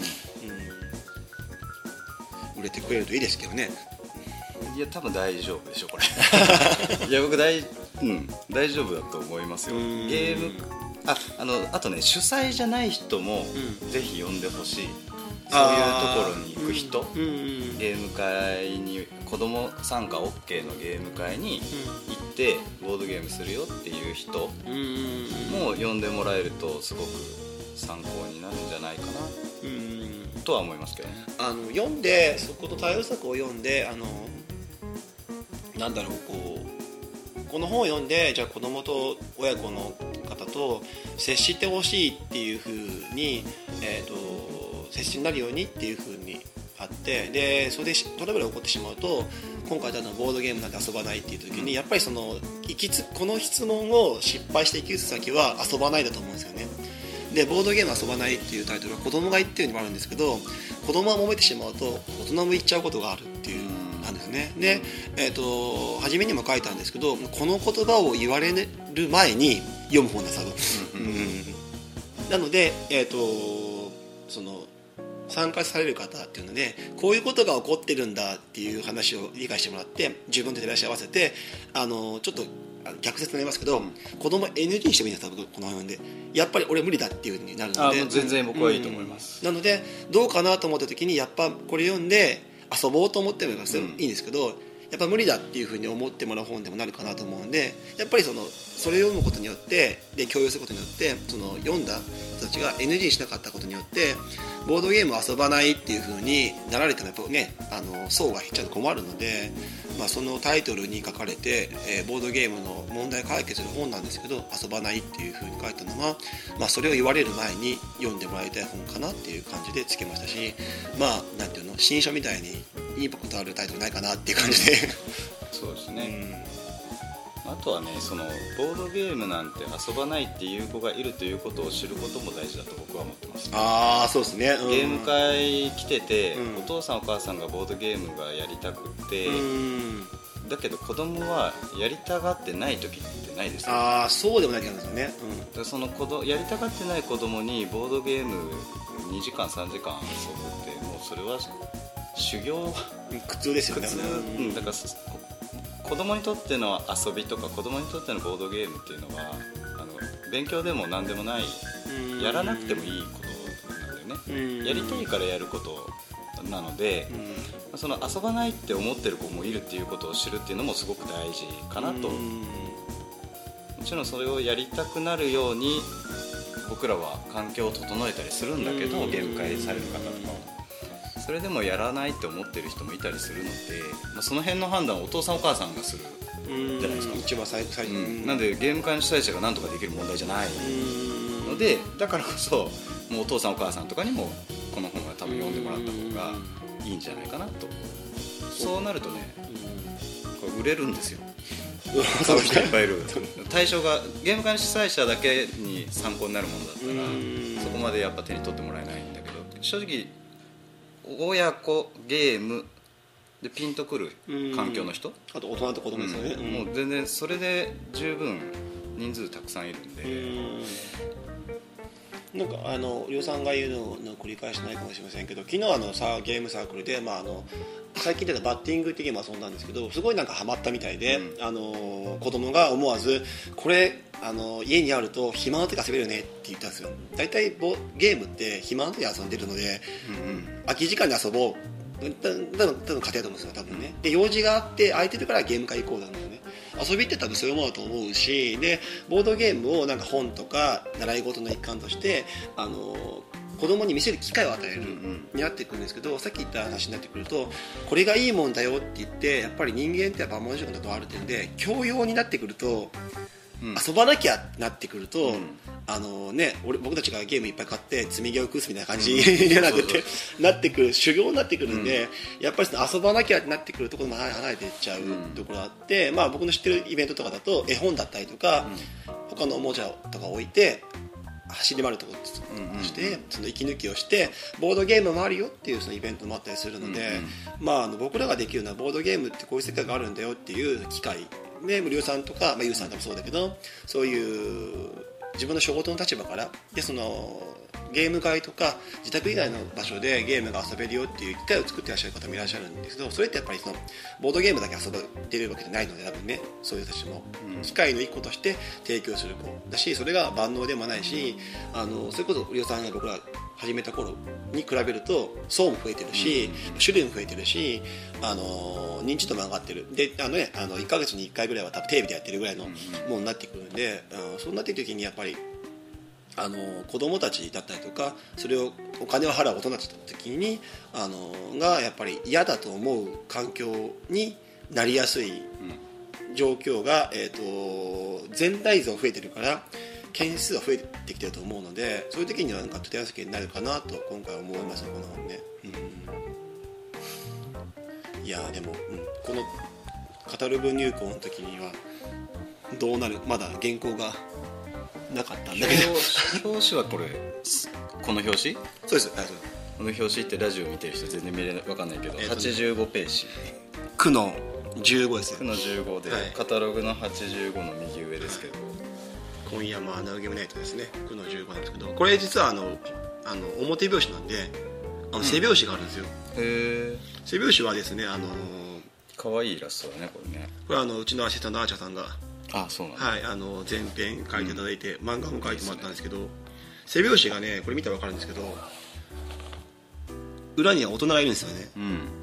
Speaker 3: うんうん、売れてくれるといいですけどね。
Speaker 4: いや多分大丈夫でしょこれいや僕大、うん、大丈夫だと思いますよ。ゲームああのあとね、主催じゃない人も、うん、ぜひ呼んでほしい。そういうところに行く人、うんうん、ゲーム会に子供参加 OK のゲーム会に行ってボードゲームするよっていう人も呼んでもらえるとすごく参考になるんじゃないかな、うん、とは思いますけどね。
Speaker 3: あの読んでそこと対応策を読んで、あのなんだろう、こうこの本を読んでじゃあ子供と親子の方とと接してほしいっていう風に、えー、と接しになるようにっていう風にあって、でそれでトラブルが起こってしまうと、今回のボードゲームなんて遊ばないっていう時に、やっぱりその行きつこの質問を失敗して行き着く先は遊ばないだと思うんですよね。でボードゲーム遊ばないっていうタイトルは子供が言ってるのもあるんですけど、子供は揉めてしまうと大人も言っちゃうことがあるっていうなんですね。で、えー、と初めにも書いたんですけど、この言葉を言われる前に読む本なさと、うん、なので、えー、とその参加される方っていうので、こういうことが起こってるんだっていう話を理解してもらって、自分で照らし合わせて、あのちょっと逆説になりますけど、うん、子供 エヌジー にしてもいいんですよ、この辺で。やっぱり俺無理だっていう風になるので、
Speaker 4: あ全然僕はいいと思います、
Speaker 3: うん、なのでどうかなと思った時に、やっぱこれ読んで遊ぼうと思ってもいいんですけど、やっぱ無理だっていう風に思ってもらう本でもなるかなと思うんで、やっぱりそのそれを読むことによってで共有することによって、その読んだ人たちが エヌジー しなかったことによってボードゲームを遊ばないっていう風になられたら、やっぱね、あの層が減っちゃうと困るので、まあ、そのタイトルに書かれて、えー、ボードゲームの問題を解決する本なんですけど、遊ばないっていう風に書いたのは、まあ、それを言われる前に読んでもらいたい本かなっていう感じでつけましたし、まあなんていうの、新書みたいにいいことあるタイトルないかなっていう感じで
Speaker 4: そうですね、うん、あとはね、そのボードゲームなんて遊ばないっていう子がいるということを知ることも大事だと僕は思ってます、ね、
Speaker 3: ああそうですね、うん、
Speaker 4: ゲーム会来てて、うん、お父さんお母さんがボードゲームがやりたくて、うん、だけど子供はやりたがってない時ってないですよね。
Speaker 3: ああそうでもない気がするんですよね、
Speaker 4: うん、でその子どやりたがってない子供にボードゲームにじかんさんじかん遊ぶって、もうそれは修行
Speaker 3: 苦痛ですよね。
Speaker 4: 苦痛、うん、だから子供にとっての遊びとか子供にとってのボードゲームっていうのは、あの勉強でも何でもない、やらなくてもいいことなんだよね。やりたいからやることなので、その遊ばないって思ってる子もいるっていうことを知るっていうのもすごく大事かなと。もちろんそれをやりたくなるように僕らは環境を整えたりするんだけど、ゲーム会される方とかはそれでもやらないって思ってる人もいたりするので、まあ、その辺の判断をお父さんお母さんがするじゃないですか。
Speaker 3: 一番最初、
Speaker 4: うん、なんでゲーム会の主催者が何とかできる問題じゃないので、だからこそもうお父さんお母さんとかにもこの本は多分読んでもらった方がいいんじゃないかなと。そうなるとね、これ売れるんですよ。買う人いっぱいいる。対象がゲーム会の主催者だけに参考になるものだったらそこまでやっぱ手に取ってもらえないんだけど、正直親子ゲームでピンとくる環境の人、
Speaker 3: あと大人と子供ですよね、
Speaker 4: うん、もう全然それで十分人数たくさんいるんで、
Speaker 3: うん、なんかあのりょうさんが言うのの繰り返しないかもしれませんけど、昨日あのさゲームサークルで、まあ、あの最近出たバッティングってゲーム遊んだんですけど、すごいなんかハマったみたいで、うん、あの子供が思わずこれあの家にあると暇な時遊べるよねって言ったんですよ。だいたいゲームって暇な時遊んでるので、うんうん、空き時間で遊ぼう多分多分家庭だと思うんですよ多分ね。で用事があって空いてるからゲーム会行こうなんですよね。遊びって多分そういうものだと思うし、でボードゲームをなんか本とか習い事の一環としてあの子供に見せる機会を与えるになっていくんですけど、さっき言った話になってくるとこれがいいもんだよって言って、やっぱり人間ってやっぱ物事だとある点で教養になってくると、うん、遊ばなきゃってなってくると、うん、あのね、俺僕たちがゲームいっぱい買って積み毛を崩すみたいな感じになっててなってくる修行になってくるんで、うん、やっぱりその遊ばなきゃってなってくるところも離れていっちゃうところがあって、うん、まあ僕の知ってるイベントとかだと絵本だったりとか、うん、他のおもちゃとか置いて走り回るところとして、うんうん、その息抜きをしてボードゲームもあるよっていうそのイベントもあったりするので、うんうん、まあ、あの僕らができるのはボードゲームってこういう世界があるんだよっていう機会で、無料さんとか、まあ、ユウさんでもそうだけど、そういう自分の仕事の立場からでそのゲーム会とか自宅以外の場所でゲームが遊べるよっていう機会を作っていらっしゃる方もいらっしゃるんですけど、それってやっぱりそのボードゲームだけ遊ばれるわけじゃないので、多分ね、そういう人たちも機会の一個として提供する子だし、それが万能でもないし、あのそれこそりょうさんが僕ら始めた頃に比べると層も増えてるし、種類も増えてるし、あの認知度も上がってるで、あの、ね、あのいっかげつにいっかいぐらいは多分テレビでやってるぐらいのものになってくるんで、うん、そうなっている時にやっぱりあの子供たちだったりとか、それをお金を払う大人たちの時にあのがやっぱり嫌だと思う環境になりやすい状況が、えーと、全体像増えてるから、 件数が増えてきてると思うので、そういう時にはなんか手助けになるかなと今回思いますね、この本ね。うん、いやでも、うん、このカタログ入稿の時にはどうなる、まだ原稿がなかったんだけど
Speaker 4: 表紙はこれこの表紙？
Speaker 3: そうです、はい、
Speaker 4: この表紙ってラジオ見てる人全然見れ分かんないけど、えーね、はちじゅうごページ、
Speaker 3: 区のじゅうごですよ。
Speaker 4: 区のじゅうごで、はい、カタログのはちじゅうごの右上ですけど、
Speaker 3: 今夜もアナログゲームナイトですね、区のじゅうごなんですけど、これ実はあのあの表表紙なんで、あの背表紙があるんですよ、うん、へえ。背表紙はですね、あの
Speaker 4: 可愛いイラストだね、これね。
Speaker 3: これはあのうちのアシスタントのアーチャーさんが、
Speaker 4: あ、そうなんだ、
Speaker 3: はい、あの前編書いていただいて、うん、漫画も書いてもらったんですけど、背表紙がね、これ見たら分かるんですけど、裏には大人がいるんですよね、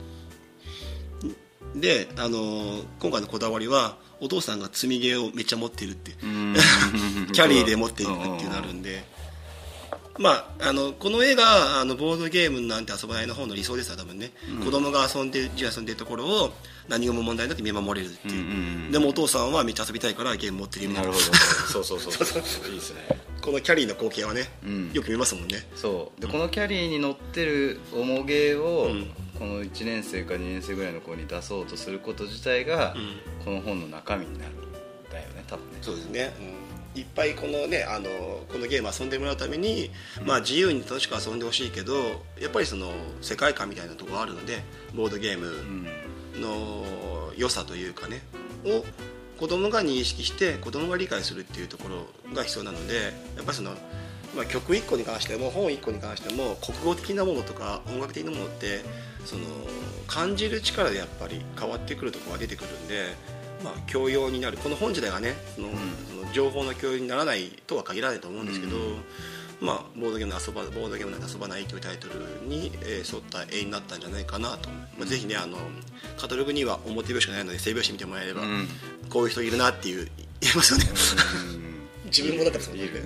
Speaker 3: うん、で、あの今回のこだわりはお父さんが積みゲーをめっちゃ持ってるっていうキャリーで持っていくっていうのがあるんで、まあ、あのこの絵があのボードゲームなんて遊ばないの方の理想ですよ、多分ね、うん、子供が遊んで遊んでるところを何も問題なく見守れるっていう、うんうんうん、でもお父さんはめっちゃ遊びたいからゲーム持ってるみたいな。なるほど
Speaker 4: そうそうそうそういいですね。
Speaker 3: このキャリーの光景はね、うん、よく見ますもんね。
Speaker 4: そうで、このキャリーに乗ってる重ゲーを、うん、このいちねん生かにねん生ぐらいの子に出そうとすること自体が、うん、この本の中身になるんだよね、多分ね。
Speaker 3: そうですね、うん、いっぱいこのね、あのこのゲーム遊んでもらうために、うん、まあ、自由に楽しく遊んでほしいけど、やっぱりその世界観みたいなところがあるので、ボードゲームの良さというかねを子供が認識して子供が理解するっていうところが必要なので、やっぱりその、まあ、曲いっこに関しても本いっこに関しても国語的なものとか音楽的なものってその感じる力でやっぱり変わってくるところが出てくるんで、まあ、教養になる。この本自体がね、その、うん、その情報の教養にならないとは限らないと思うんですけど、うん、まあ、ボードゲームで遊ばボードゲームなんて遊ばないというタイトルに、えー、沿った絵になったんじゃないかなと、まあ、ぜひね、あのカタログには表表紙がないので背表紙見てもらえれば、うん、こういう人いるなっていう言えますよね自分もだったらそういう、うん、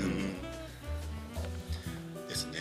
Speaker 3: ですね、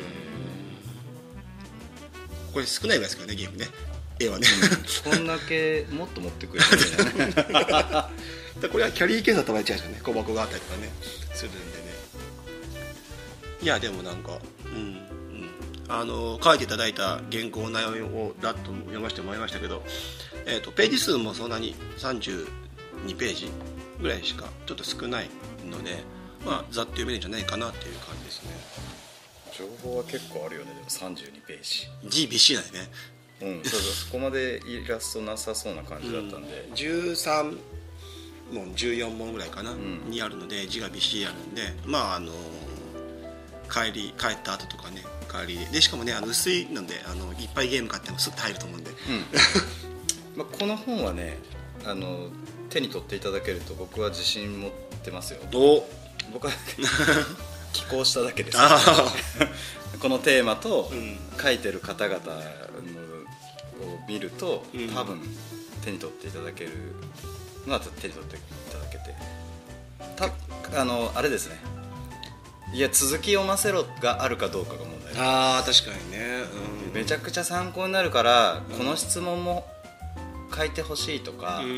Speaker 3: うん、これ少ないぐらいですからね、ゲームね、絵はね、
Speaker 4: うん、こんだけもっと持ってくれるんじゃない
Speaker 3: これはキャリーケースだとばれちゃうんですよね、小箱があったりとかねするんでね。いやでもなんか、うんうん、あの書いていただいた原稿の内容をラッと読ませてもらいましたけど、えーと、ページ数もそんなにさんじゅうにページぐらいしかちょっと少ないので、まあ、ざっと読めるんじゃないかなっていう感じですね。
Speaker 4: 情報は結構あるよね、でもさんじゅうにページ
Speaker 3: 字びっしりだよね。
Speaker 4: うん、そうそうそこまでイラストなさそうな感じだったんで、
Speaker 3: うん、じゅうさんもんじゅうよんもんぐらいかな、うん、にあるので字がびっしりあるんで、まああの帰り帰った後とかね、帰り で, でしかもね、あの薄いのであのいっぱいゲーム買ってもスッと入ると思うんで、うん
Speaker 4: まあ、この本はね、あの手に取っていただけると僕は自信持ってますよ。
Speaker 3: お
Speaker 4: 僕は寄稿しただけですこのテーマと書いてる方々のを見ると、うん、多分手に取っていただけるのは手に取っていただけて、たあのあれですね、いや続き読ませろがあるかどうかが問題。
Speaker 3: あー確かにね、
Speaker 4: うん、めちゃくちゃ参考になるから、うん、この質問も書いてほしいとか、うん、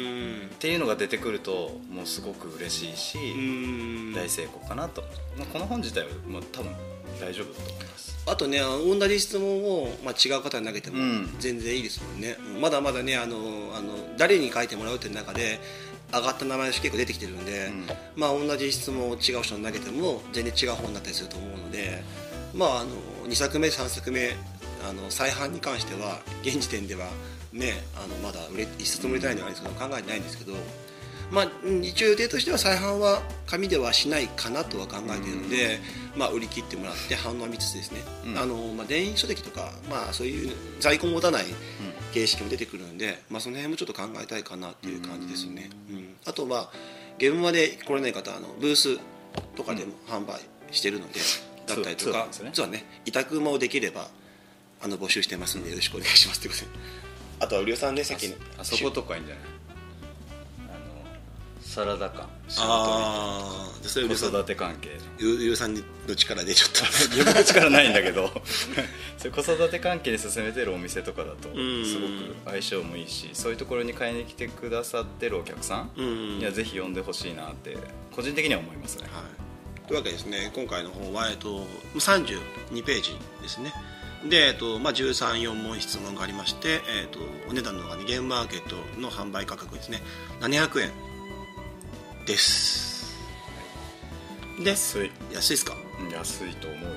Speaker 4: っていうのが出てくるともうすごく嬉しいし、うん、大成功かなと。この本自体はもう多分大丈夫だと思います。
Speaker 3: あとね、同じ質問を、まあ、違う方に投げても全然いいですもんね、うん、まだまだね、あのあの誰に書いてもらうっていう中で上がった名前が結構出てきてるんで、うん、まあ、同じ質問を違う人に投げても全然違う本になったりすると思うので、まあ、あのにさくめさんさくめあの再販に関しては現時点では、ね、あのまだ売れ一冊も売れてないのがあるんですけど、考えてないんですけど、まあ、一応予定としては再販は紙ではしないかなとは考えているので、うん、まあ、売り切ってもらって反応は見つつですね、うん、あのまあ、電子書籍とか、まあ、そういう在庫を持たない形式も出てくるので、まあ、その辺もちょっと考えたいかなっていう感じですね、うんうん、あとは現場まで来れない方はあのブースとかでも販売してるので、うん、だったりとか、実はね、委託もできればあの募集してますのでよろしくお願いしますということで、あとは売りさんね、先に
Speaker 4: あ, あそことかいいんじゃない、サラダ感、
Speaker 3: ああ、
Speaker 4: 子育て関係
Speaker 3: ゆうさんの力でちょっと
Speaker 4: 自分の力ないんだけどそれ子育て関係で進めてるお店とかだとすごく相性もいいし、そういうところに買いに来てくださってるお客さんにはぜひ読んでほしいなって個人的には思いますね、はい、
Speaker 3: というわけですね、今回の方は、えっと、さんじゅうにページですね。で、えっとまあ、じゅうさん、よん問質問がありまして、えっと、お値段の方が、ね、ゲームマーケットの販売価格ですね、ななひゃくえんです。で、
Speaker 4: 安い。
Speaker 3: 安いですか。
Speaker 4: 安いと思うよ。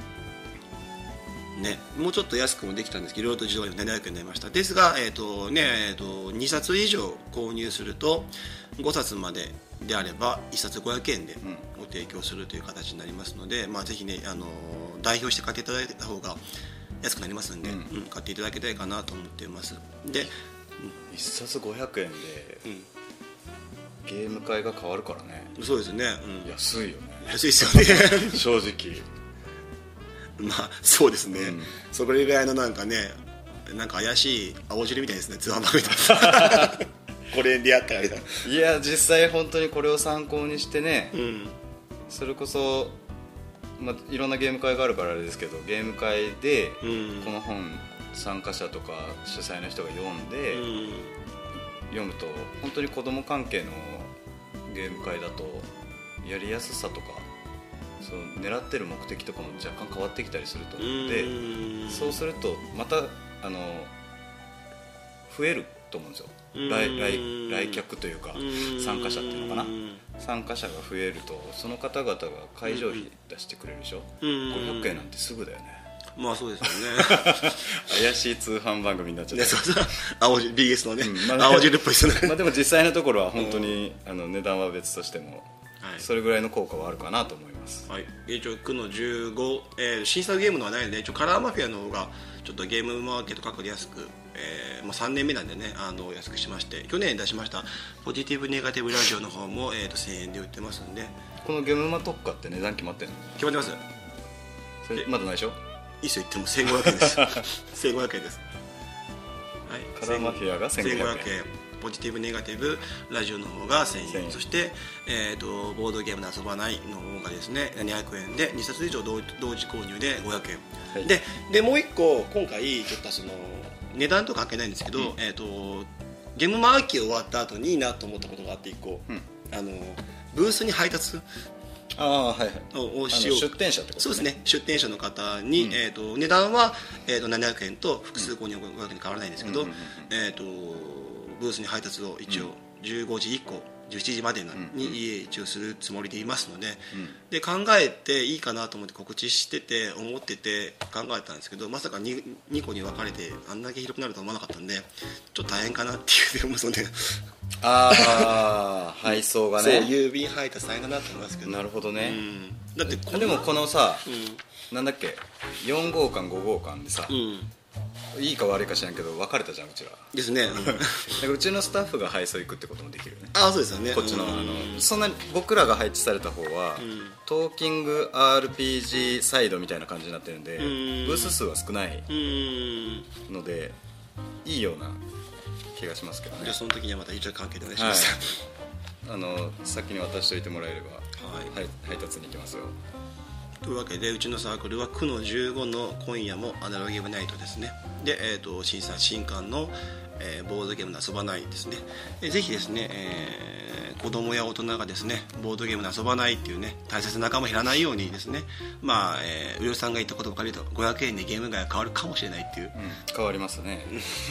Speaker 3: ね、もうちょっと安くもできたんですけど、いろいろと自動でななひゃくえんになりました。ですが、えーとねえー、とにさつ以上購入するとごさつまでであればいっさつごひゃくえんでご提供するという形になりますので、まあ、ぜひね、あの代表して買っていただいた方が安くなりますので、うんうん、買っていただきたいかなと思っています。で、うん、
Speaker 4: いっさつごひゃくえんで、うん、ゲーム会が変わるからね。
Speaker 3: そうですね、うん、
Speaker 4: 安いよね。
Speaker 3: 安いですよね
Speaker 4: 正直
Speaker 3: まあそうですね、うん、それぐらいのなんかね、なんか怪しい青汁みたいですね、通販番組これでやったらみたいな。
Speaker 4: いや実際本当にこれを参考にしてね、うん、それこそ、まあ、いろんなゲーム会があるからあれですけど、ゲーム会でこの本参加者とか主催の人が読んで、うん、読むと本当に子ども関係のゲーム会だとやりやすさとかその狙ってる目的とかも若干変わってきたりすると思うので、そうするとまたあの増えると思うんですよ。来, 来, 来客というか参加者っていうのかな、参加者が増えるとその方々が会場費出してくれるでしょ。ごひゃくえんなんてすぐだよね。
Speaker 3: まあそうですよね
Speaker 4: 怪しい通販番組になっちゃった、ね、そうそう
Speaker 3: 青汁 ビーエス のね、うんまあ、青汁っぽいですね
Speaker 4: まあでも実際のところは本当にあの値段は別としても、はい、それぐらいの効果はあるかなと思います。
Speaker 3: はい、一応区のじゅうご、えー、新作ゲームのはないので、一応カラーマフィアの方がちょっとゲームマーケット価格で安く、えーまあ、さんねんめなんでね、あの安くしまして、去年出しましたポジティブネガティブラジオの方も、えー、とせんえんで売ってますんで。
Speaker 4: このゲームマ特価って値段決まってんの？
Speaker 3: 決まってます。
Speaker 4: それまだないでしょ。
Speaker 3: いいっすよ、言ってもせんごひゃくえんですせんごひゃくえんです、
Speaker 4: はい、カラーマフィアがせんごひゃくえん、
Speaker 3: ポジティブネガティブラジオの方がせんえん、そして、えー、とボードゲームで遊ばないの方がですねにひゃくえんで、にさつ以上 同, 同時購入でごひゃくえん、はい、で, でもう一個今回ちょっとその値段とか関係ないんですけど、うん、えー、とゲームマーケ終わった後にいいなと思ったことがあっていっこ、うん、あのブースに配達
Speaker 4: あはいはい、をしよう。出店者ってことね。
Speaker 3: そうですね、出店者の方に、うん、えー、と値段は、えー、とななひゃくえんと複数購入ごひゃくえんに変わらないんですけど、うんうんうんうん、えー、とブースに配達を一応じゅうごじ以降じゅうしちじまでに一応するつもりでいますので、うん、で考えていいかなと思って告知してて思ってて考えたんですけど、まさか 2, にこに分かれてあんだけ広くなるとは思わなかったんで、ちょっと大変かなっていう思うので
Speaker 4: ああ配送がね、
Speaker 3: そう郵便配達大変だなと思いますけど。
Speaker 4: なるほどね、
Speaker 3: うん、だってこ
Speaker 4: でもこのさ、うん、なんだっけよん号館ご号館でさ、うん、いいか悪いか知らんけど別れたじゃんうちら
Speaker 3: ですね、
Speaker 4: うん、うちのスタッフが配送行くってこともできるよね。
Speaker 3: ああそうですよね。
Speaker 4: こっちの、うん、あのそんなに僕らが配置された方は、うん、トーキング アールピージー サイドみたいな感じになってるんで、うん、ブース数は少ないのでいいような気がしますけどね。
Speaker 3: じゃあその時にはまた一応関係でお願いします、
Speaker 4: はい、あの先に渡しておいてもらえれば、はい、配達に行きますよ。
Speaker 3: というわけでうちのサークルは区のじゅうごの今夜もアナログゲームナイトですね。で、えー、と新作新刊の、えー、ボードゲームの遊ばないですね。でぜひですね、えー、子供や大人がですねボードゲームの遊ばないっていうね大切な仲間を減らないようにですね、まあ、えー、うよさんが言ったことばかり言うとごひゃくえんでゲーム街が変わるかもしれないっていう、うん、
Speaker 4: 変わりますね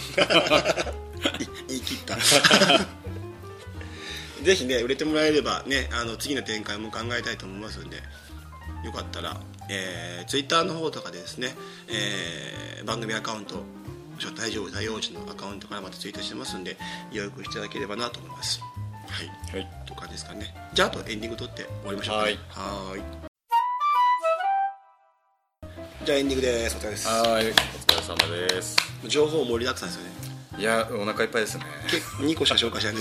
Speaker 3: 言い切ったぜひね売れてもらえればね、あの次の展開も考えたいと思いますので、よかったら、えー、ツイッターの方とかでですね、えー、番組アカウント招待状大王子のアカウントからまたツイートしてますんで予約していただければなと思います。はい、はい、とかですかね。じゃああとエンディング撮って終わりましょうか、ね、はいはいじゃあエンディングです。お疲れです。
Speaker 4: はいお疲れ様です。
Speaker 3: 情報盛りだくさんですよね。
Speaker 4: いやお腹いっぱいですね。
Speaker 3: にこしか紹介しない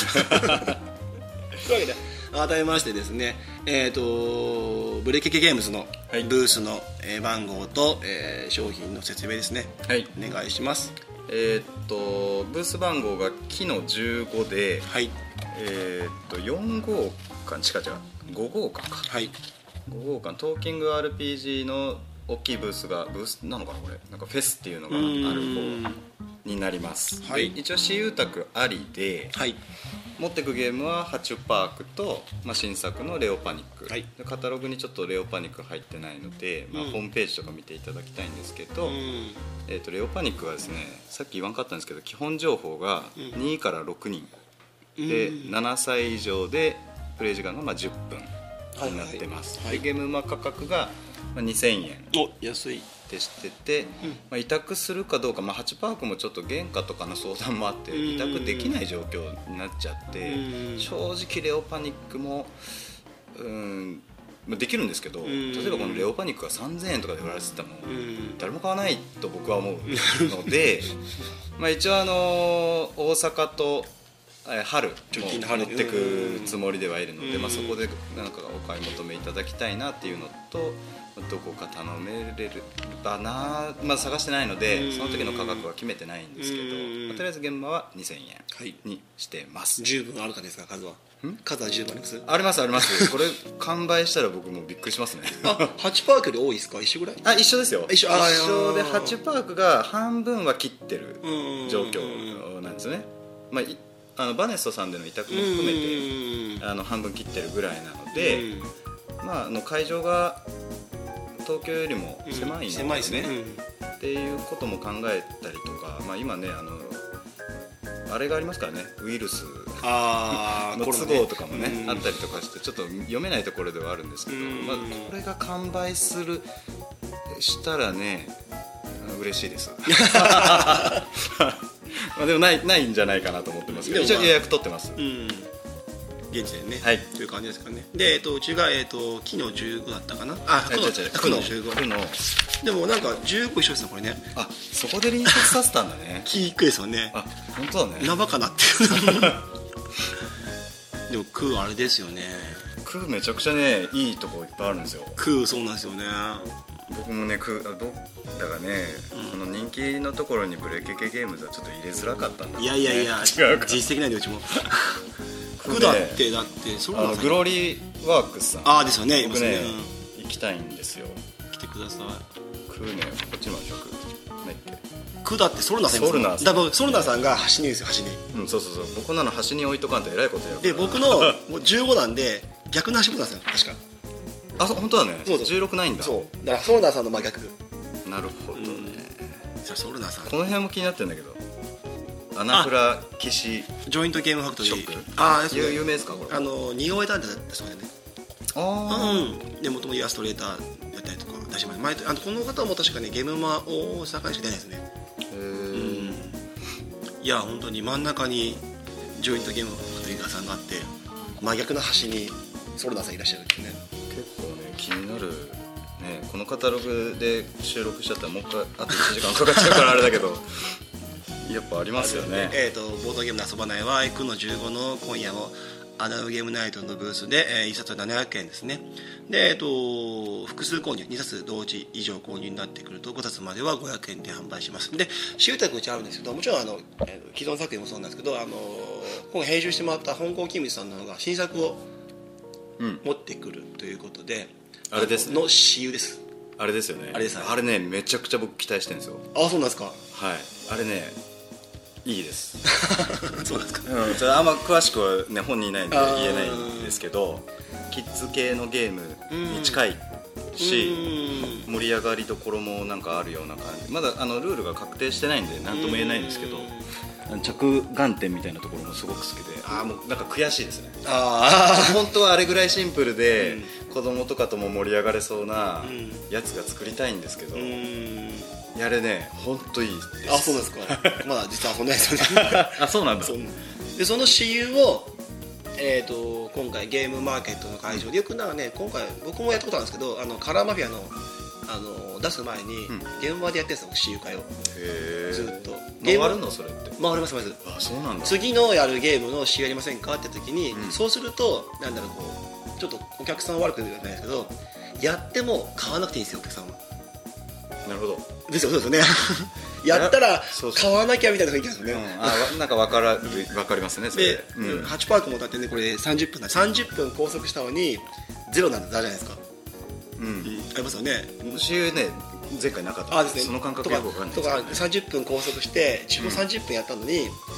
Speaker 3: というわけで改めましてですね、えーとブレケケゲームズのブースの番号と、えー、商品の説明ですね、はい、お願いします。
Speaker 4: えー、っとブース番号が木のじゅうごで、はい、えー、っとよん号館違う違うご号館か、はい、ご号館トーキング アールピージー の大きいブースがブースなのかなこれなんかフェスっていうのがある方になります、はい、一応私有宅ありで、はい持っていくゲームはハチュパークと、まあ、新作のレオパニック、
Speaker 3: はい、
Speaker 4: でカタログにちょっとレオパニック入ってないので、まあ、ホームページとか見ていただきたいんですけど、うん、えー、とレオパニックはですね、さっき言わんかったんですけど基本情報がにからろくにん、うん、でななさい以上でプレイ時間がまあじゅっぷんになってます、はいはいはい、でゲームマ価格がにせんえん、
Speaker 3: お安い
Speaker 4: ってしてて、うん、まあ、委託するかどうか、まあ、ハチパークもちょっと原価とかの相談もあって委託できない状況になっちゃって、正直レオパニックもうん、できるんですけど、例えばこのレオパニックがさんぜんえんとかで売られてても誰も買わないと僕は思うのでまあ一応あの大阪と春も持ってくつもりではいるので、まあ、そこでなんかお買い求めいただきたいなっていうのと、どこか頼めればな、まあ、探してないのでその時の価格は決めてないんですけど、まあ、とりあえず現場はにせんえんにしてます、はい、
Speaker 3: 十分あるかですか、数は数は十分あります
Speaker 4: ありますありますこれ完売したら僕もびっくりしますね
Speaker 3: あ、ハチパークより多いですか、一緒ぐらい？
Speaker 4: あ、一緒ですよ、
Speaker 3: 一緒、
Speaker 4: あ一緒でハチパークが半分は切ってる状況なんですよね。まああのバネストさんでの委託も含めてあの半分切ってるぐらいなので、まあ、あの会場が東京よりも狭いんですね、
Speaker 3: 狭いですね、
Speaker 4: っていうことも考えたりとか、まあ、今ねあのあれがありますからね、ウイルス
Speaker 3: あ
Speaker 4: の都合とかもね、あったりとかしてちょっと読めないところではあるんですけど、まあ、これが完売するしたらね嬉しいですまあでもない、ないんじゃないかなと思ってますけど、一応予約取ってます、うん、
Speaker 3: 現地でね、
Speaker 4: はい、
Speaker 3: という感じですかね。で、えっと、うちが、えっと、昨日じゅうごだったかな、あ、
Speaker 4: くの
Speaker 3: じゅうごでもなんかじゅうご一緒ですね、これね。
Speaker 4: あ、そこで隣接させたんだね
Speaker 3: キークですよね。
Speaker 4: あ、本当だね、
Speaker 3: ナバかなっていうでもクーあれですよね、
Speaker 4: クーめちゃくちゃねいいとこいっぱいあるんですよ。
Speaker 3: クーそうなんですよね。
Speaker 4: 僕もね、クーだからね、うん、この人気のところにブレケケゲームズはちょっと入れづらかったんだ、ね、
Speaker 3: いやいやいや違うか、実績ないんでうちもクーだってだってそ
Speaker 4: あのグローリーワークスさん、
Speaker 3: ああですよね、
Speaker 4: 僕ね、うん、行きたいんですよ。
Speaker 3: 来てください。
Speaker 4: クーね、こっちの曲ないっけ、
Speaker 3: クーだってソルナさん、
Speaker 4: ソルナさん、
Speaker 3: だからソルナさんが端にですよ、端に、
Speaker 4: うん、そうそうそう、僕なの端に置いとかんとえらいことやる
Speaker 3: で、僕のもうじゅうごなんで逆の端なんですよ、確か。
Speaker 4: あ、そう、本当だね。
Speaker 3: そうそう、
Speaker 4: じゅうろくないんだ。
Speaker 3: そうだからソルナさんの真逆。
Speaker 4: なるほどね、
Speaker 3: うん、ソルナさん
Speaker 4: この辺も気になってるんだけど、アナフラ騎士
Speaker 3: ジョイントゲームファクトリー
Speaker 4: ショップ、
Speaker 3: ああ、
Speaker 4: 有名ですか、これ。
Speaker 3: あの似顔絵だってそうだよね。
Speaker 4: ああ、
Speaker 3: うん、でもともとイラストレーターやったりとか出します。前あのこの方も確かね、ゲームマ大阪にしか出ないですね。へえ、うん、いや本当に真ん中にジョイントゲームファクトリーさんがあって、真逆の端にソルナさんいらっしゃるっていうね。
Speaker 4: 結構ね気になるね、このカタログで収録しちゃったらもう一回あといちじかんかかっちゃうからあれだけどやっぱありますよね。
Speaker 3: えーとボードゲームの遊ばないはくのじゅうごの今夜もアナログゲームナイトのブースで、えー、いっさつななひゃくえんですね。で、えーと複数購入にさつ同時以上購入になってくるとごさつまではごひゃくえんで販売します。で、集客うちあるんですけど、もちろんあの、えー、既存作品もそうなんですけど、あの今回編集してもらった香港キムチさんなのが新作を持ってくるということで、
Speaker 4: うん、あれですね、
Speaker 3: の私有です。
Speaker 4: あれですよね、
Speaker 3: あれです、
Speaker 4: あれね、めちゃくちゃ僕期待してるんですよ。
Speaker 3: あ、そうなんですか。
Speaker 4: はい、あれねいいです
Speaker 3: そうなんですか、
Speaker 4: うん、それあんま詳しくは、ね、本人いないんで言えないんですけど、キッズ系のゲームに近いし、盛り上がりどころもなんかあるような感じ。まだあのルールが確定してないんで何とも言えないんですけど、着眼点みたいなところもすごく好きで、ああもうなんか悔しいですね。あ本当はあれぐらいシンプルで、うん、子供とかとも盛り上がれそうなやつが作りたいんですけど、うん、やれね本当いいです。
Speaker 3: あ、そうですかまだ実は遊んでないですよね
Speaker 4: あ、そうなんだ。
Speaker 3: でその私有を、えー、と今回ゲームマーケットの会場でよくなんかね、今回僕もやったことあるんですけど、あのカラーマフィアのあの出す前に、うん、現場でやってるんですよ、私有会を。へずっと
Speaker 4: 回るのそれって。
Speaker 3: 回ります回ります。
Speaker 4: あ、そうなんだ。
Speaker 3: 次のやるゲームの私有やりませんかって時に、うん、そうするとなんだろう、こうちょっとお客さん悪く言うわけないですけど、やっても買わなくていいんですよ、お客さんは。なるほどですよ。そうですよねやったら買わなきゃみたいな雰囲気ですよね、うん、
Speaker 4: あ、なんか分から分かりますねそれ
Speaker 3: で、うん、ハチパークもだってね、これさんじゅっぷんださんじゅっぷん拘束したのにゼロなんてザじゃないですか。うん、うん、ありますよね。
Speaker 4: 私ね前回なかった。あですね、その感覚よく分かんないですよね。
Speaker 3: とかさんじゅっぷん拘束して自分さんじゅっぷんやったのに、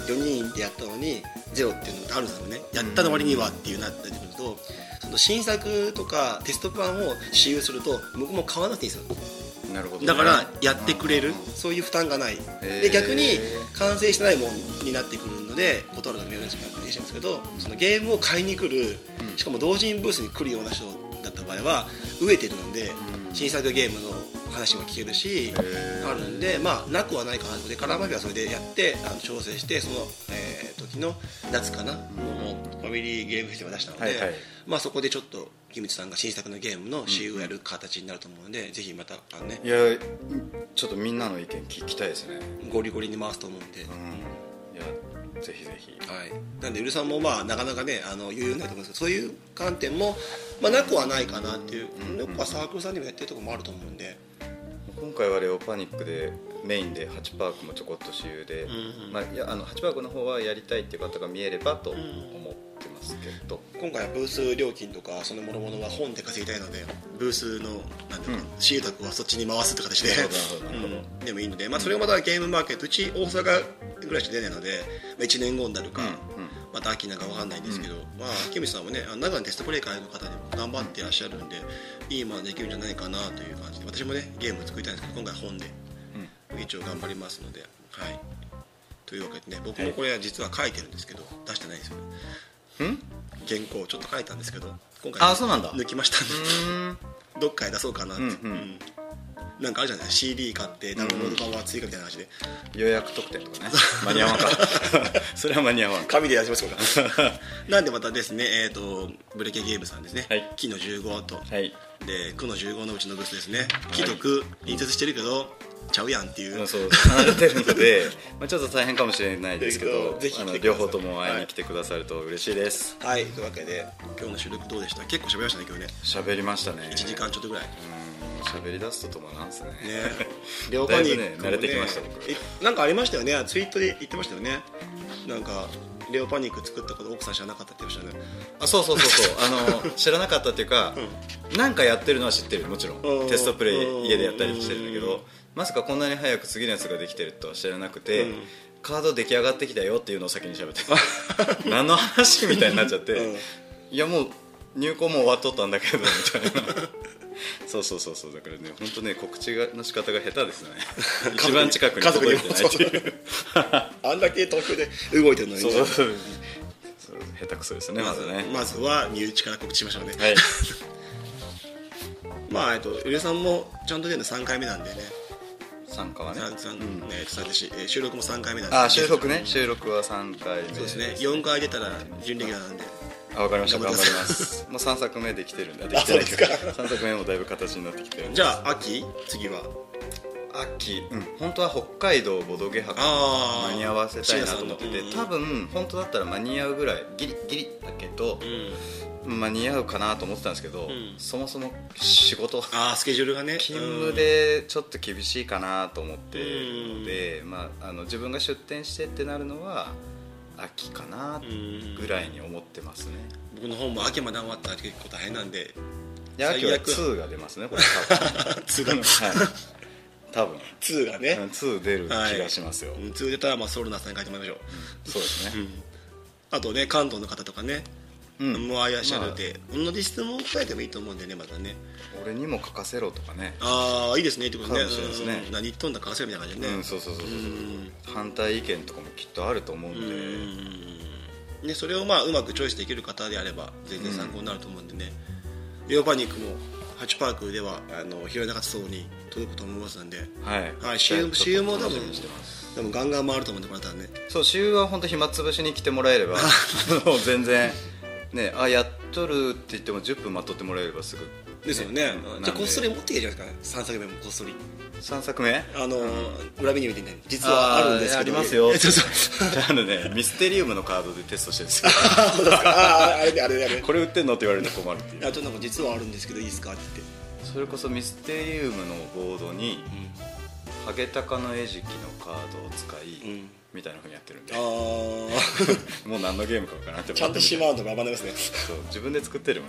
Speaker 3: よにんでやったのにゼロっていうのがあるんですよね。やったの割にはっていうなったりすると、その新作とかテスト版を使用すると僕も買わなくていいんですよ。
Speaker 4: なるほどね、
Speaker 3: だからやってくれる、そういう負担がない、で逆に完成してないものになってくるので断るのが妙な時間が出ちゃうんですけど、そのゲームを買いに来る、しかも同人ブースに来るような人だった場合は飢えてるので、新作ゲームの話も聞けるしあるんで、まあなくはないかなので、カラーマフィはそれでやってあの調整して、その、えー、時の夏かなのファミリーゲームフェスティバル出したので、はいはい、まあそこでちょっとキムチさんが新作のゲームの試遊をやる形になると思うので、うん、ぜひまたあのね、
Speaker 4: いやちょっとみんなの意見聞きたいですね。
Speaker 3: ゴリゴリに回すと思うんで、うん、い
Speaker 4: やぜひぜひ、
Speaker 3: はい、なんでウルさんもまあなかなかねあの余裕ないと思うんですけど、そういう観点も、まあ、なくはないかなっていう、うん、やっぱサークルさんにもやってるところもあると思うんで、
Speaker 4: 今回はレオパニックでメインでハチパークもちょこっと私有で、うんうん、まあ、いやあのハチパークの方はやりたいっていう方が見えればと思ってますけど、
Speaker 3: うん、今回はブース料金とかその諸々は本で稼ぎたいので、ブースのなんていうか、うん、シータクはそっちに回すって形で、うん、でもいいので、まあ、それをまたゲームマーケット、うち大阪ぐらいしか出ないので、まあ、いちねんごになるか、うんうん、また秋なんか分かんないんですけど、うん、まあ、キムチさんもね、長野テストプレイ会の方でも頑張っていらっしゃるんで、いいものできるんじゃないかなという感じで、私もねゲームを作りたいんですけど、今回本で、うん、一応頑張りますので、はい、というわけでね、僕もこれは実は書いてるんですけど、出してないんですよね、ん原稿ちょっと書いたんですけど、今回、ね、
Speaker 4: あ、そうなんだ、
Speaker 3: 抜きましたんでどっかへ出そうかなって、うんうんうん、なんかあるじゃない、 シーディー 買ってダウンロード版は追加みたいな話で、
Speaker 4: 予約特典とかね間に合わんかそれは間に合わんか、
Speaker 3: 紙でやりましょうかなんでまたですね、えーとブレケゲームさんですね、はい、木のじゅうごと、はい、で区のじゅうごのうちのブースですね、木と区隣接してるけどちゃうやんっていう、
Speaker 4: そう離れてるのでまあちょっと大変かもしれないですけど、ぜひあの両方とも会いに来てくださると嬉しいです。
Speaker 3: はい、はい、というわけで今日の収録どうでした？結構喋りましたね今日ね。
Speaker 4: 喋りましたね。
Speaker 3: いちじかんちょっとぐらい。
Speaker 4: うん、喋り出すとともなんですね。ね、
Speaker 3: レオパニック、ね、
Speaker 4: 慣れてきました僕。
Speaker 3: なんかありましたよね。ツイートで言ってましたよね。なんかレオパニック作ったこと奥さん知らなかったって言ってましたね。
Speaker 4: あ、そうそうそうそうあの知らなかったっていうか、うん、なんかやってるのは知ってる、もちろんテストプレイ家でやったりしてるんだけど、まさかこんなに早く次のやつができてるとは知らなくて、うん、カード出来上がってきたよっていうのを先に喋って何の話みたいになっちゃって、うん、いやもう入稿も終わっとったんだけどみたいなそうそうそうそう、だからね本当ね告知がの仕方が下手ですね一番近くに届いてないっていう
Speaker 3: あんだけ東京で動いてるのに、ね、そうそう
Speaker 4: そう下手くそですね。まずね
Speaker 3: まずは身内から告知しましょうね。
Speaker 4: はい
Speaker 3: まあえっとウリさんもちゃんと出るのさんかいめなんでね、
Speaker 4: 参加はね、
Speaker 3: うんね、収録もさんかいめなんで、
Speaker 4: あ、収録ね、収録はさんかいめ、
Speaker 3: そうですね、よんかい出たら準レギュラーなんで、
Speaker 4: あ、分かりました、頑張りますもうさんさくめできてるんで、できてないけどさんさくめもだいぶ形になってきてるんで、
Speaker 3: じゃあ秋、次は
Speaker 4: 秋、うん、本当は北海道ボドゲ博間に合わせたいなと思ってて、多分本当だったら間に合うぐらいギリギリだけど、うん、間に合うかなと思ってたんですけど、うん、そもそも仕事、
Speaker 3: あ、スケジュールがね、
Speaker 4: 勤務でちょっと厳しいかなと思ってるので、まあ、あの自分が出店してってなるのは秋かなぐらいに思ってますね。
Speaker 3: 僕の方も秋まで終わったら結構大変なんで、
Speaker 4: いや秋はにが出ますねこれ多分にがはい多分
Speaker 3: にがね、
Speaker 4: に出る気がしますよ、はい、
Speaker 3: に出たらまあソルナさんに書いてもらいましょう、
Speaker 4: うん、そうですね、うん、
Speaker 3: あとね関東の方とかね、うん、もういらっしゃるで、まあ、同じ質問を答えてもいいと思うんでね、またね、
Speaker 4: 俺にも書かせろとかね、
Speaker 3: ああいいですねってことね、
Speaker 4: ですね、
Speaker 3: うん、何言っとんだ書かせるみたいな感じでね、
Speaker 4: うん、そうそうそうそう、うん、反対意見とかもきっとあると思うんで、
Speaker 3: うん、ね、それをまあうまくチョイスできる方であれば全然参考になると思うんでね、レオパニックもハチパークではあの広い中層に届くと思いますので、
Speaker 4: はい
Speaker 3: はい、CM, CM も多分でもガンガン回ると思うんで、これたらね、
Speaker 4: そう、シューは本当暇つぶしに来てもらえれば全然ね、あ、やっとるって言ってもじゅっぷん待っとってもらえればすぐ、ね、
Speaker 3: ですよね。じゃあこっそり持ってきてじゃないですか、さんさくめもこっそり
Speaker 4: さんさくめ
Speaker 3: あの、うん、裏メニューみたいな実はあるんですけど、
Speaker 4: ありますよそうそうあのね、ミステリウムのカードでテストしてるんですよ
Speaker 3: そうですか、ああれね、あれね、あれ
Speaker 4: これ売ってんのって言われると困るっていう、
Speaker 3: あとなんか実はあるんですけどいいですかって言って、
Speaker 4: それこそミステリウムのボードに、うん、ハゲタカの餌食のカードを使い、うん、みたいな風にやってるんで、あもう何のゲームか分からんって
Speaker 3: ちゃんとしまうのが学んでますね
Speaker 4: そう、自分で作ってるもんね今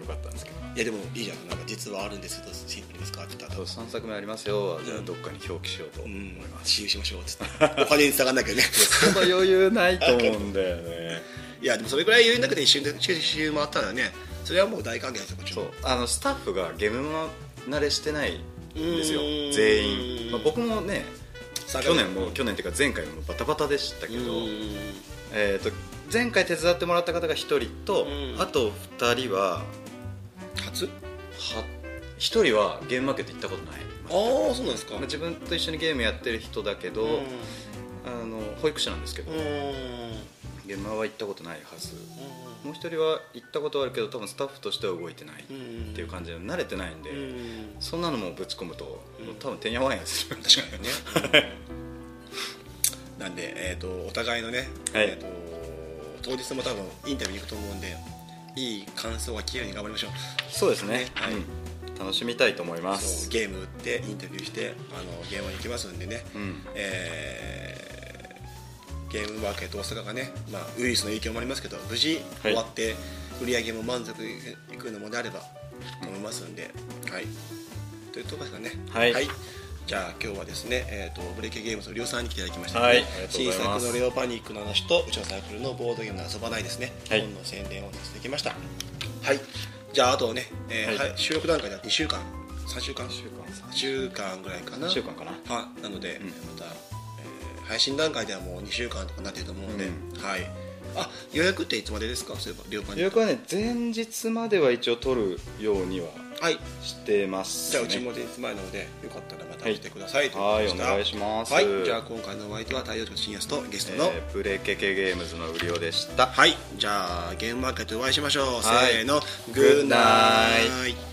Speaker 4: よかったんですけど、
Speaker 3: いやでもいいじゃん、なんか実はあるんですけどシンプルに使ってたと。
Speaker 4: さんさくめありますよ、じゃあどっかに表記しようと思います。
Speaker 3: 私有しましょうっつってお金に下がんなきゃね
Speaker 4: そんな余裕ないと思うんだよね
Speaker 3: いやでもそれぐらい余裕なくて一瞬で一周回ったらね、それはもう大歓迎ですよこっちも。
Speaker 4: そう、あのスタッフがゲーム慣れしてないんですよ全員、まあ、僕もね去年も去年っていうか前回もバタバタでしたけど、えーと前回手伝ってもらった方がひとりと、あとふたりは
Speaker 3: 初は
Speaker 4: ひとりはゲームマーケット行ったことない。
Speaker 3: ああそうなんですか。
Speaker 4: 自分と一緒にゲームやってる人だけど、あの保育士なんですけど、ゲームは行ったことないはず。もう一人は行ったことあるけど多分スタッフとしては動いてないっていう感じで慣れてないんで、そんなのもぶち込むと多分てんやわんやする。
Speaker 3: 確かにねなんで、えー、とお互いのね、はい、えー、と当日も多分インタビュー行くと思うんで、いい感想は聞けるように頑張りましょう。
Speaker 4: そうですね、
Speaker 3: ね、はい、うん、
Speaker 4: 楽しみたいと思います。
Speaker 3: ゲーム売ってインタビューしてあのゲームに行きますんでね、うん、えー、ゲームマーケット大阪がね、まあ、ウイルスの影響もありますけど無事終わって売り上げも満足いくのもであればと思いますんで、はい、というところですかね。
Speaker 4: はい、
Speaker 3: はい、じゃあ今日はですね、えー、とブレイケゲームズのりょうさんに来ていただきましたので、
Speaker 4: はい、
Speaker 3: 新作のレオパニックの話とうちのサークルのボードゲームの遊ばないですね、はい、本の宣伝をさせてきました。はい、じゃああとね、えーはいはい、収録段階ではにしゅうかんさんしゅうかんさんしゅうかんぐらいかな、
Speaker 4: にしゅうかんかな、
Speaker 3: はなので、うん、また、えー、配信段階ではもうにしゅうかんとかなってると思うので、うん、はい、あ、予約っていつまでですか。そういえばレオパニック
Speaker 4: 予約はね前日までは一応取るようにはしてますね。
Speaker 3: はい、じゃあうちも前日前なのでよかったらまた来てください、
Speaker 4: はい、はい、お願いします。
Speaker 3: はい、じゃあ今回のお相手は太陽町新安とゲストの、
Speaker 4: えー、ブレケケゲームズのウリオでした。
Speaker 3: はい、じゃあゲームマーケットでお会いしましょう、
Speaker 4: はい、
Speaker 3: せーの、
Speaker 4: グッナイ。